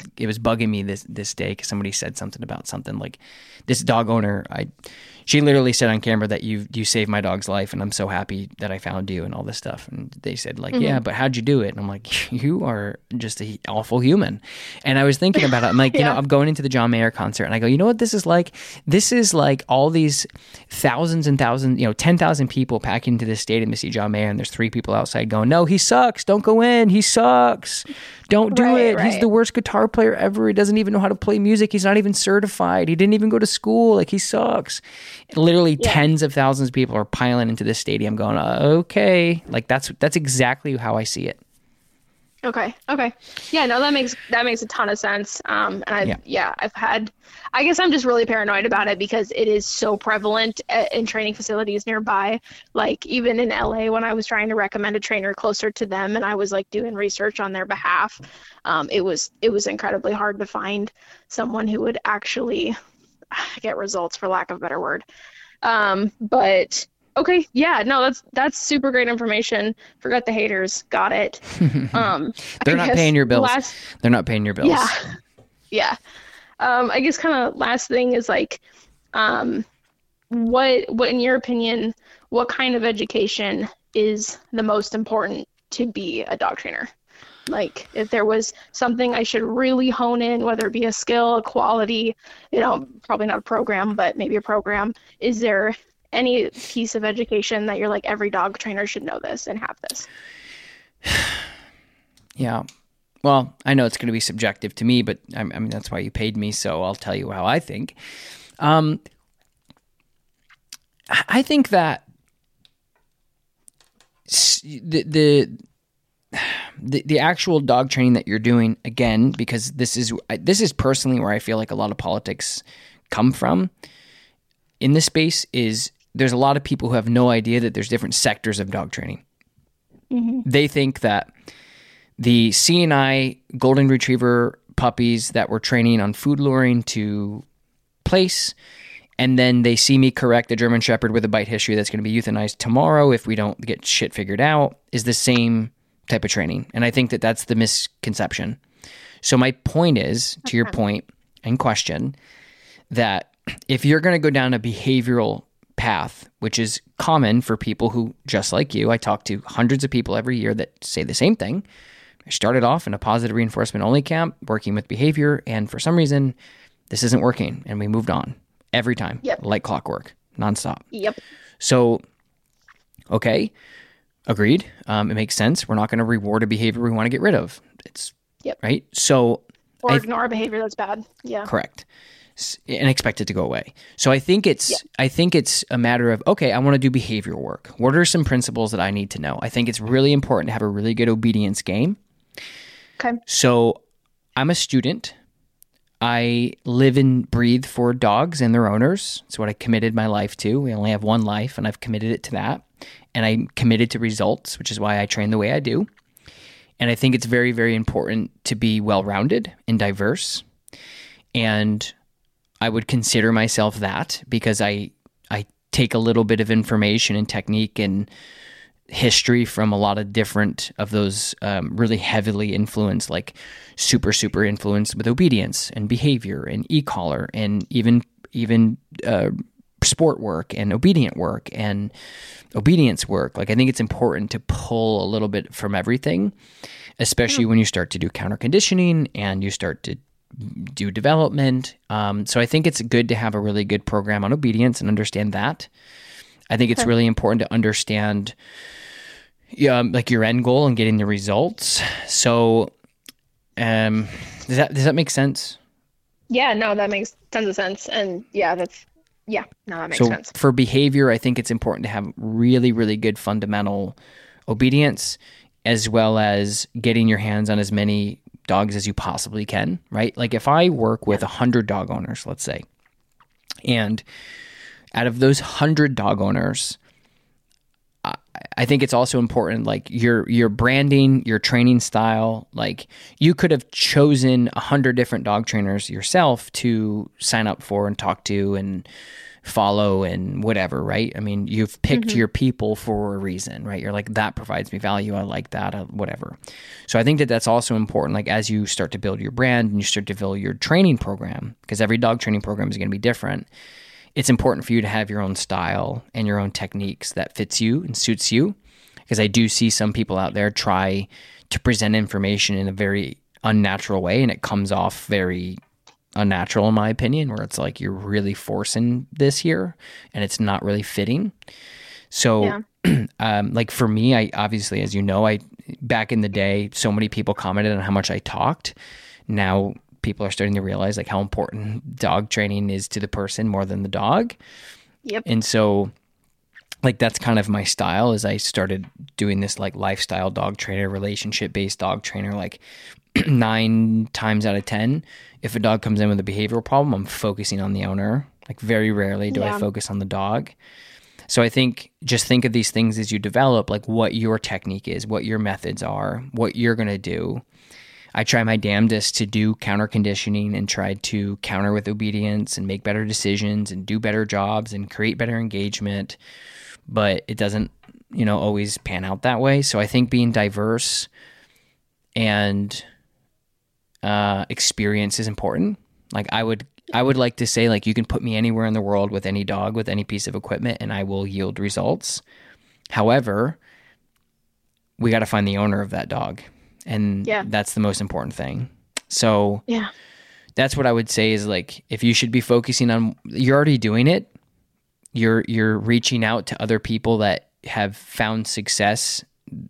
[SPEAKER 3] it was bugging me this this day because somebody said something about something like this dog owner. I she literally said on camera that you you saved my dog's life, and I'm so happy that I found you and all this stuff. And they said like, mm-hmm. yeah, but how'd you do it? And I'm like, you are just a awful human. And I was thinking about it. I'm like, yeah. you know, I'm going into the John Mayer concert, and I go, you know what this is like? This is like all these thousands and thousands, you know, ten thousand people packing into this stadium to see John Mayer, and there's three people outside going, no, he sucks. Don't go in. He sucks. Don't do
[SPEAKER 4] right,
[SPEAKER 3] it.
[SPEAKER 4] Right.
[SPEAKER 3] He's the worst guitar player ever. He doesn't even know how to play music. He's not even certified. He didn't even go to school. Like, he sucks. And literally yeah. tens of thousands of people are piling into this stadium going, uh, okay. Like, that's that's exactly how I see it.
[SPEAKER 4] Okay. Okay. Yeah, no, that makes that makes a ton of sense. Um, and I yeah. yeah, I've had, I guess I'm just really paranoid about it because it is so prevalent in training facilities nearby. Like even in L A, when I was trying to recommend a trainer closer to them, and I was like doing research on their behalf, um, it was it was incredibly hard to find someone who would actually get results, for lack of a better word. Um, but. Okay, yeah, no, that's that's super great information. Forgot the haters. Got it. Um,
[SPEAKER 3] They're not paying your bills. Last, They're not paying your bills.
[SPEAKER 4] Yeah, yeah. Um, I guess kind of last thing is like, um, what what in your opinion, what kind of education is the most important to be a dog trainer? Like, if there was something I should really hone in, whether it be a skill, a quality, you know, probably not a program, but maybe a program. Is there any piece of education that you're like, every dog trainer should know this and have this?
[SPEAKER 3] Yeah. Well, I know it's going to be subjective to me, but I, I mean, that's why you paid me. So I'll tell you how I think. Um, I think that the, the, the, the actual dog training that you're doing, again, because this is, this is personally where I feel like a lot of politics come from in this space, is there's a lot of people who have no idea that there's different sectors of dog training. Mm-hmm. They think that the C N I golden retriever puppies that we're training on food luring to place, and then they see me correct a German Shepherd with a bite history that's going to be euthanized tomorrow if we don't get shit figured out, is the same type of training. And I think that that's the misconception. So my point is, to your point and question, that if you're going to go down a behavioral path, which is common for people who, just like you, I talk to hundreds of people every year that say the same thing. I started off in a positive reinforcement only camp working with behavior, and for some reason this isn't working, and we moved on every time. Yep. Like clockwork, nonstop.
[SPEAKER 4] Yep.
[SPEAKER 3] So, okay, agreed. Um, it makes sense. We're not going to reward a behavior we want to get rid of. It's
[SPEAKER 4] yep.
[SPEAKER 3] right. So,
[SPEAKER 4] or ignore a behavior that's bad. Yeah.
[SPEAKER 3] Correct. And expect it to go away. So I think it's yeah. I think it's a matter of, okay, I want to do behavioral work. What are some principles that I need to know? I think it's really important to have a really good obedience game.
[SPEAKER 4] Okay.
[SPEAKER 3] So I'm a student. I live and breathe for dogs and their owners. It's what I committed my life to. We only have one life, and I've committed it to that. And I'm committed to results, which is why I train the way I do. And I think it's very, very important to be well-rounded and diverse. And I would consider myself that, because I I take a little bit of information and technique and history from a lot of different of those um, really heavily influenced, like super, super influenced with obedience and behavior and e-collar and even even uh, sport work and obedient work and obedience work. Like, I think it's important to pull a little bit from everything, especially when you start to do counter conditioning and you start to do development. Um, so I think it's good to have a really good program on obedience and understand that. I think it's really important to understand yeah, like your end goal and getting the results. So um, does that does that make sense?
[SPEAKER 4] Yeah, no, that makes tons of sense. And yeah, that's, yeah, no, that makes
[SPEAKER 3] so
[SPEAKER 4] sense.
[SPEAKER 3] For behavior, I think it's important to have really, really good fundamental obedience, as well as getting your hands on as many dogs as you possibly can, right? Like if I work with a hundred dog owners, let's say, and out of those hundred dog owners, I, I think it's also important, like your your branding, your training style. Like you could have chosen a hundred different dog trainers yourself to sign up for and talk to and follow and whatever, right? I mean, you've picked
[SPEAKER 4] Mm-hmm.
[SPEAKER 3] your people for a reason, right? You're like, that provides me value. I like that, uh, whatever. So I think that that's also important. Like as you start to build your brand and you start to build your training program, because every dog training program is going to be different. It's important for you to have your own style and your own techniques that fits you and suits you. Because I do see some people out there try to present information in a very unnatural way, and it comes off very unnatural in my opinion, where it's like you're really forcing this here and it's not really fitting. So yeah. um, like for me, I obviously, as you know, I back in the day, so many people commented on how much I talked. Now people are starting to realize like how important dog training is to the person more than the dog.
[SPEAKER 4] Yep.
[SPEAKER 3] And so like that's kind of my style, is I started doing this like lifestyle dog trainer, relationship based dog trainer. Like nine times out of ten, if a dog comes in with a behavioral problem, I'm focusing on the owner. Like very rarely do
[SPEAKER 4] Yeah.
[SPEAKER 3] I focus on the dog. So I think just think of these things as you develop, like what your technique is, what your methods are, what you're going to do. I try my damnedest to do counter conditioning and try to counter with obedience and make better decisions and do better jobs and create better engagement. But it doesn't, you know, always pan out that way. So I think being diverse and uh, experience is important. Like I would, I would like to say, like you can put me anywhere in the world with any dog, with any piece of equipment, and I will yield results. However, we got to find the owner of that dog, and
[SPEAKER 4] Yeah.
[SPEAKER 3] that's the most important thing. So
[SPEAKER 4] Yeah.
[SPEAKER 3] that's what I would say is like, if you should be focusing on, you're already doing it. You're you're reaching out to other people that have found success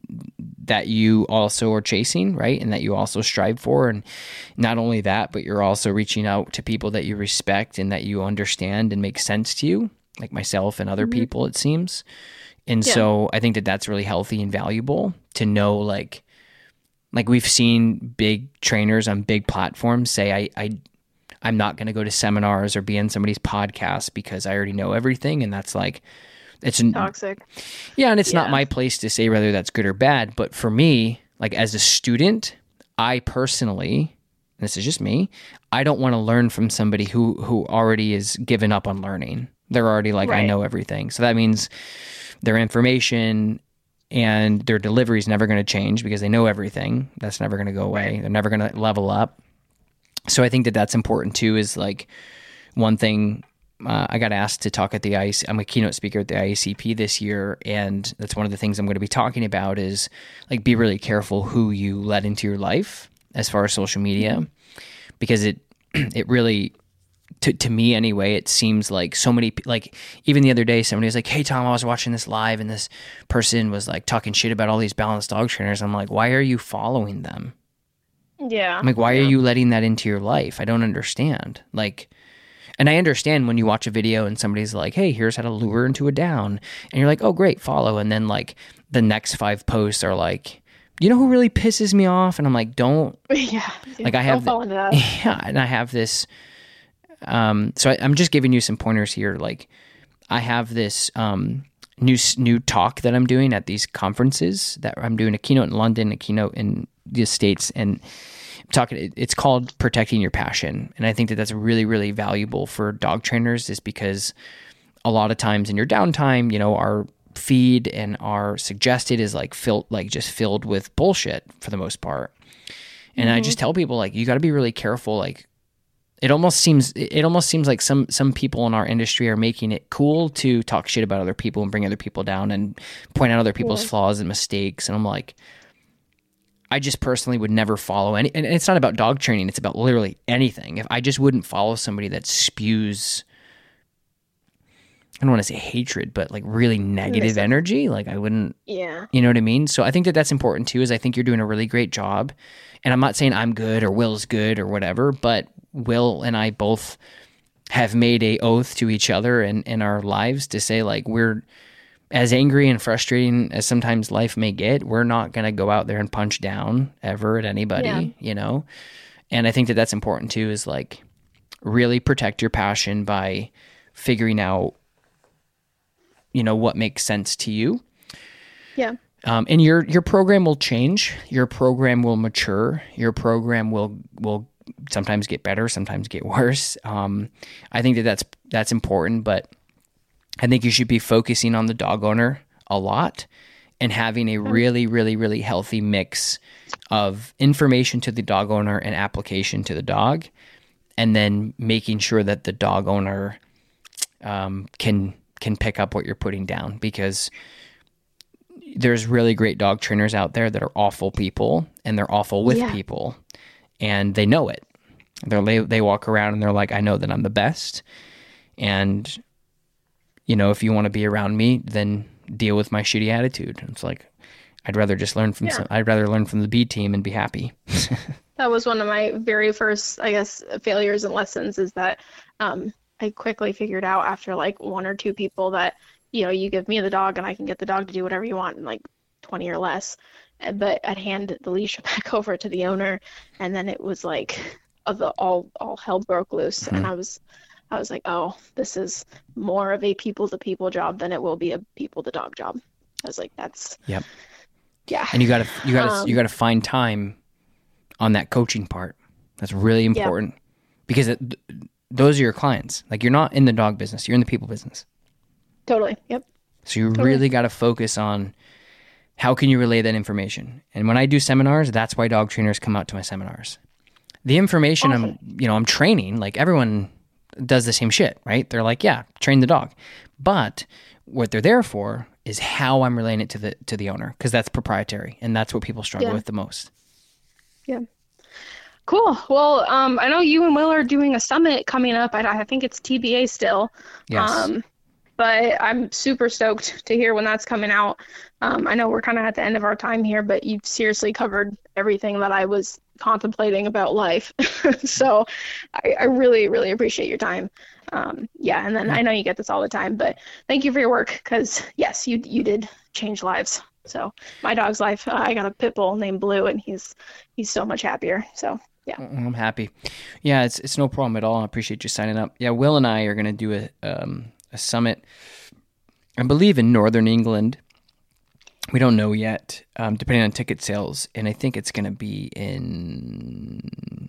[SPEAKER 3] that you also are chasing, right? And that you also strive for. And not only that, but you're also reaching out to people that you respect and that you understand and make sense to you, like myself and other mm-hmm. people, it seems. And yeah. so I think that that's really healthy and valuable to know, like, like we've seen big trainers on big platforms say, I, I, I'm not going to go to seminars or be on somebody's podcast because I already know everything. And that's like, it's
[SPEAKER 4] toxic.
[SPEAKER 3] Yeah. And it's
[SPEAKER 4] yeah.
[SPEAKER 3] not my place to say whether that's good or bad. But for me, like as a student, I personally, this is just me, I don't want to learn from somebody who, who already is given up on learning. They're already like, right. I know everything. So that means their information and their delivery is never going to change because they know everything. That's never going to go away. They're never going to level up. So I think that that's important too, is like one thing, uh, I got asked to talk at the I C, I'm a keynote speaker at the I A C P this year. And that's one of the things I'm going to be talking about is like, be really careful who you let into your life as far as social media, because it, it really, to, to me anyway, it seems like so many, like even the other day, somebody was like, hey Tom, I was watching this live and this person was like talking shit about all these balanced dog trainers. I'm like, why are you following them?
[SPEAKER 4] Yeah.
[SPEAKER 3] I'm like, why
[SPEAKER 4] yeah.
[SPEAKER 3] are you letting that into your life? I don't understand. Like, and I understand when you watch a video and somebody's like, hey, here's how to lure into a down. And you're like, oh, great, follow. And then like the next five posts are like, you know who really pisses me off? And I'm like, don't.
[SPEAKER 4] Yeah.
[SPEAKER 3] Like I have,
[SPEAKER 4] don't fall into that.
[SPEAKER 3] Yeah. And I have this, um, so I, I'm just giving you some pointers here. Like I have this, um, new, new talk that I'm doing at these conferences that I'm doing a keynote in London, a keynote in the States, and talking, it's called Protecting Your Passion. And I think that that's really, really valuable for dog trainers, is because a lot of times in your downtime, you know, our feed and our suggested is like filled, like just filled with bullshit for the most part. And mm-hmm. I just tell people like, you got to be really careful. Like it almost seems, it almost seems like some, some people in our industry are making it cool to talk shit about other people and bring other people down and point out other people's yeah. flaws and mistakes. And I'm like, I just personally would never follow any, and it's not about dog training. It's about literally anything. If I just wouldn't follow somebody that spews, I don't want to say hatred, but like really negative energy, like I wouldn't,
[SPEAKER 4] yeah,
[SPEAKER 3] you know what I mean? So I think that that's important too, is I think you're doing a really great job. And I'm not saying I'm good or Will's good or whatever, but Will and I both have made a oath to each other and in our lives to say like, we're, as angry and frustrating as sometimes life may get, we're not going to go out there and punch down ever at anybody, yeah. you know? And I think that that's important too, is like really protect your passion by figuring out, you know, what makes sense to you.
[SPEAKER 4] Yeah.
[SPEAKER 3] Um, and your, your program will change. Your program will mature. Your program will, will sometimes get better, sometimes get worse. Um, I think that that's, that's important, but I think you should be focusing on the dog owner a lot and having a really, really, really healthy mix of information to the dog owner and application to the dog, and then making sure that the dog owner um, can can pick up what you're putting down, because there's really great dog trainers out there that are awful people, and they're awful with
[SPEAKER 4] yeah.
[SPEAKER 3] people, and they know it. They're, they they walk around and they're like, I know that I'm the best, and you know, if you want to be around me, then deal with my shitty attitude. It's like, I'd rather just learn from
[SPEAKER 4] yeah.
[SPEAKER 3] some, I'd rather learn from the B team and be happy.
[SPEAKER 4] That was one of my very first, I guess, failures and lessons, is that um, I quickly figured out after like one or two people that, you know, you give me the dog and I can get the dog to do whatever you want in like twenty or less. But I'd hand the leash back over to the owner, and then it was like of the all all hell broke loose. Mm-hmm. And I was I was like, oh, this is more of a people to people job than it will be a people to dog job. I was like, that's
[SPEAKER 3] yep.
[SPEAKER 4] Yeah.
[SPEAKER 3] And you gotta you gotta
[SPEAKER 4] um,
[SPEAKER 3] you gotta find time on that coaching part. That's really important, yep. because it, those are your clients. Like, you're not in the dog business, you're in the people business.
[SPEAKER 4] Totally. Yep.
[SPEAKER 3] So you
[SPEAKER 4] totally.
[SPEAKER 3] really got to focus on how can you relay that information. And when I do seminars, that's why dog trainers come out to my seminars. The information awesome. I'm, you know, I'm training, like everyone does the same shit, right? They're like, yeah, train the dog. But what they're there for is how I'm relaying it to the to the owner, because that's proprietary, and that's what people struggle yeah. with the most.
[SPEAKER 4] Yeah. Cool. Well, um, I know you and Will are doing a summit coming up. I, I think it's T B A still.
[SPEAKER 3] Yes.
[SPEAKER 4] Um, but I'm super stoked to hear when that's coming out. Um, I know we're kind of at the end of our time here, but you've seriously covered everything that I was contemplating about life. So I, I really, really appreciate your time. Um, yeah. And then I know you get this all the time, but thank you for your work, because yes, you, you did change lives. So my dog's life, uh, I got a pit bull named Blue, and he's, he's so much happier. So yeah.
[SPEAKER 3] I'm happy. Yeah, it's, it's no problem at all. I appreciate you signing up. Yeah. Will and I are going to do a, um, a summit, I believe, in Northern England. We don't know yet, um, depending on ticket sales, and I think it's going to be in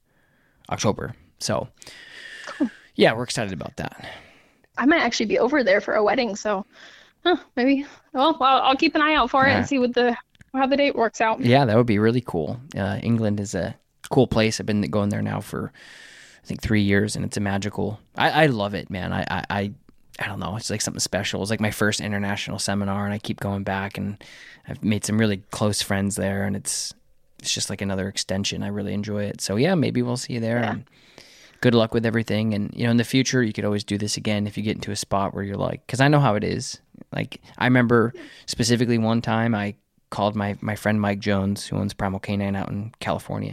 [SPEAKER 3] October. So, cool. Yeah, we're excited about that.
[SPEAKER 4] I might actually be over there for a wedding, so huh, maybe. Well, well, I'll keep an eye out for it yeah. and see what the how the date works out.
[SPEAKER 3] Yeah, that would be really cool. Uh, England is a cool place. I've been going there now for I think three years, and it's a magical. I, I love it, man. I, I I I don't know. It's like something special. It's like my first international seminar, and I keep going back, and I've made some really close friends there, and it's it's just like another extension. I really enjoy it. So yeah, maybe we'll see you there. Yeah. And good luck with everything. And you know, in the future, you could always do this again if you get into a spot where you're like, because I know how it is. Like, I remember specifically one time I called my my friend Mike Jones, who owns Primal Canine out in California,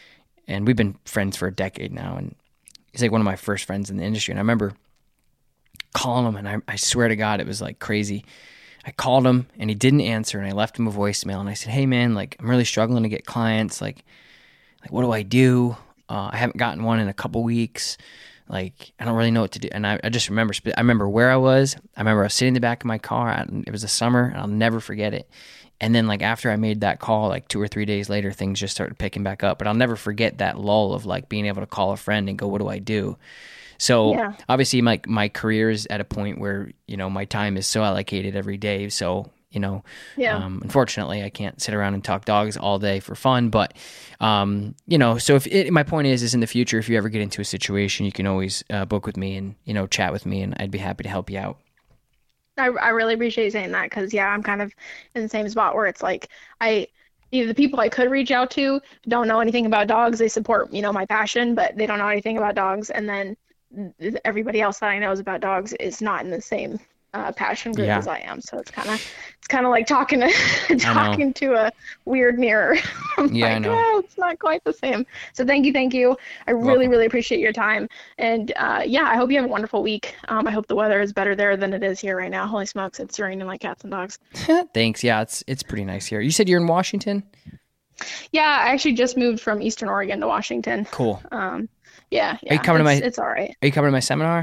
[SPEAKER 3] and we've been friends for a decade now, and he's like one of my first friends in the industry. And I remember calling him, and I, I swear to God, it was like crazy. I called him, and he didn't answer, and I left him a voicemail, and I said, hey man, like, I'm really struggling to get clients. Like, like what do I do? Uh, I haven't gotten one in a couple weeks. Like, I don't really know what to do. And I, I just remember, I remember where I was. I remember I was sitting in the back of my car, and it was the summer, and I'll never forget it. And then, like, after I made that call, like two or three days later, things just started picking back up. But I'll never forget that lull of like being able to call a friend and go, what do I do? So yeah. Obviously my, my career is at a point where, you know, my time is so allocated every day. So, you know,
[SPEAKER 4] yeah.
[SPEAKER 3] um, unfortunately I can't sit around and talk dogs all day for fun, but, um, you know, so if it, my point is, is in the future, if you ever get into a situation, you can always uh, book with me and, you know, chat with me, and I'd be happy to help you out.
[SPEAKER 4] I, I really appreciate you saying that, because yeah, I'm kind of in the same spot where it's like, I, you know, the people I could reach out to don't know anything about dogs. They support, you know, my passion, but they don't know anything about dogs. And then everybody else that I know is about dogs is not in the same uh, passion group yeah. as I am. So it's kind of it's kind of like talking to talking to a weird mirror. I'm
[SPEAKER 3] yeah,
[SPEAKER 4] like,
[SPEAKER 3] I know.
[SPEAKER 4] Oh, it's not quite the same. So thank you, thank you. I really, Welcome. really appreciate your time. And uh, yeah, I hope you have a wonderful week. Um, I hope the weather is better there than it is here right now. Holy smokes, it's raining like cats and dogs.
[SPEAKER 3] Thanks. Yeah, it's it's pretty nice here. You said you're in Washington?
[SPEAKER 4] Yeah, I actually just moved from Eastern Oregon to Washington.
[SPEAKER 3] Cool.
[SPEAKER 4] Um, yeah, yeah.
[SPEAKER 3] Are you coming
[SPEAKER 4] it's,
[SPEAKER 3] to my?
[SPEAKER 4] It's all right.
[SPEAKER 3] Are you coming to my seminar?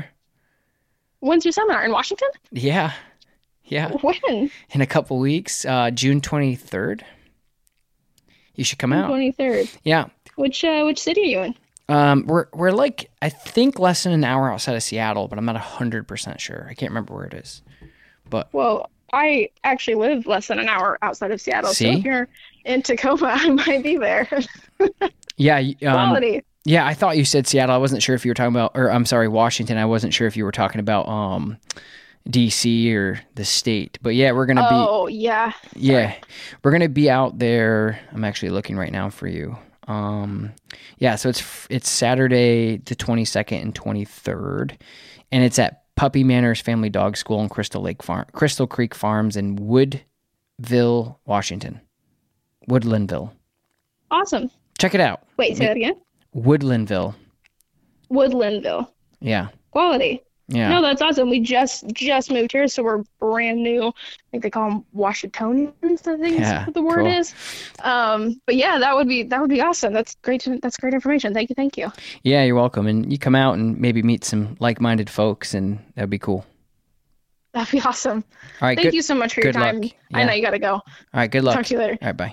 [SPEAKER 4] When's your seminar, in Washington?
[SPEAKER 3] Yeah, yeah.
[SPEAKER 4] When?
[SPEAKER 3] In a couple weeks, uh, June twenty-third. You should come
[SPEAKER 4] June
[SPEAKER 3] out.
[SPEAKER 4] twenty-third.
[SPEAKER 3] Yeah.
[SPEAKER 4] Which uh, which city are you in?
[SPEAKER 3] Um, we're we're like I think less than an hour outside of Seattle, but I'm not a hundred percent sure. I can't remember where it is. But
[SPEAKER 4] well, I actually live less than an hour outside of Seattle,
[SPEAKER 3] see?
[SPEAKER 4] so if you're in Tacoma, I might be there.
[SPEAKER 3] yeah, um,
[SPEAKER 4] quality.
[SPEAKER 3] Yeah, I thought you said Seattle. I wasn't sure if you were talking about, or I'm sorry, Washington. I wasn't sure if you were talking about um, D C or the state. But yeah, we're gonna be.
[SPEAKER 4] Oh yeah.
[SPEAKER 3] Yeah,
[SPEAKER 4] Sorry.
[SPEAKER 3] we're gonna be out there. I'm actually looking right now for you. Um, yeah, so it's it's Saturday the twenty-second and twenty-third, and it's at Puppy Manners Family Dog School in Crystal Lake Farm, Crystal Creek Farms in Woodville, Washington. Woodlandville.
[SPEAKER 4] Awesome.
[SPEAKER 3] Check it out.
[SPEAKER 4] Wait, say that again.
[SPEAKER 3] Woodlandville.
[SPEAKER 4] Woodlandville.
[SPEAKER 3] Yeah.
[SPEAKER 4] Quality.
[SPEAKER 3] Yeah.
[SPEAKER 4] No, that's awesome. We just just moved here, so we're brand new. I think they call them Washingtonians, I think
[SPEAKER 3] Yeah,
[SPEAKER 4] is what the word
[SPEAKER 3] cool.
[SPEAKER 4] is. Um, but yeah, that would be that would be awesome. That's great. To, that's great information. Thank you. Thank you.
[SPEAKER 3] Yeah, you're welcome. And you come out and maybe meet some like-minded folks, and that'd be cool.
[SPEAKER 4] That'd be awesome.
[SPEAKER 3] All right.
[SPEAKER 4] Thank
[SPEAKER 3] good,
[SPEAKER 4] you so much for your
[SPEAKER 3] good
[SPEAKER 4] time.
[SPEAKER 3] luck.
[SPEAKER 4] I
[SPEAKER 3] Yeah.
[SPEAKER 4] know you got to go.
[SPEAKER 3] All right. Good luck.
[SPEAKER 4] Talk to you later.
[SPEAKER 3] All right. Bye.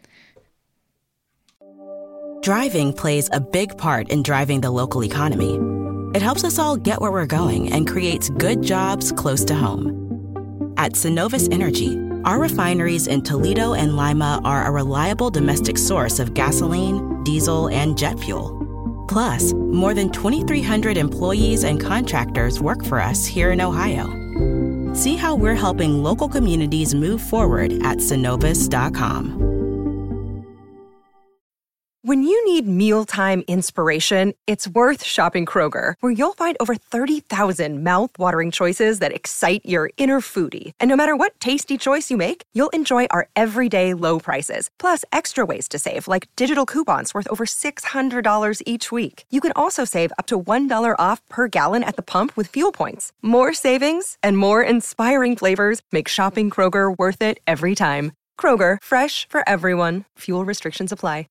[SPEAKER 1] Driving plays a big part in driving the local economy. It helps us all get where we're going and creates good jobs close to home. At Synovus Energy, our refineries in Toledo and Lima are a reliable domestic source of gasoline, diesel, and jet fuel. Plus, more than twenty-three hundred employees and contractors work for us here in Ohio. See how we're helping local communities move forward at Synovus dot com.
[SPEAKER 2] When you need mealtime inspiration, it's worth shopping Kroger, where you'll find over thirty thousand mouth-watering choices that excite your inner foodie. And no matter what tasty choice you make, you'll enjoy our everyday low prices, plus extra ways to save, like digital coupons worth over six hundred dollars each week. You can also save up to one dollar off per gallon at the pump with fuel points. More savings and more inspiring flavors make shopping Kroger worth it every time. Kroger, fresh for everyone. Fuel restrictions apply.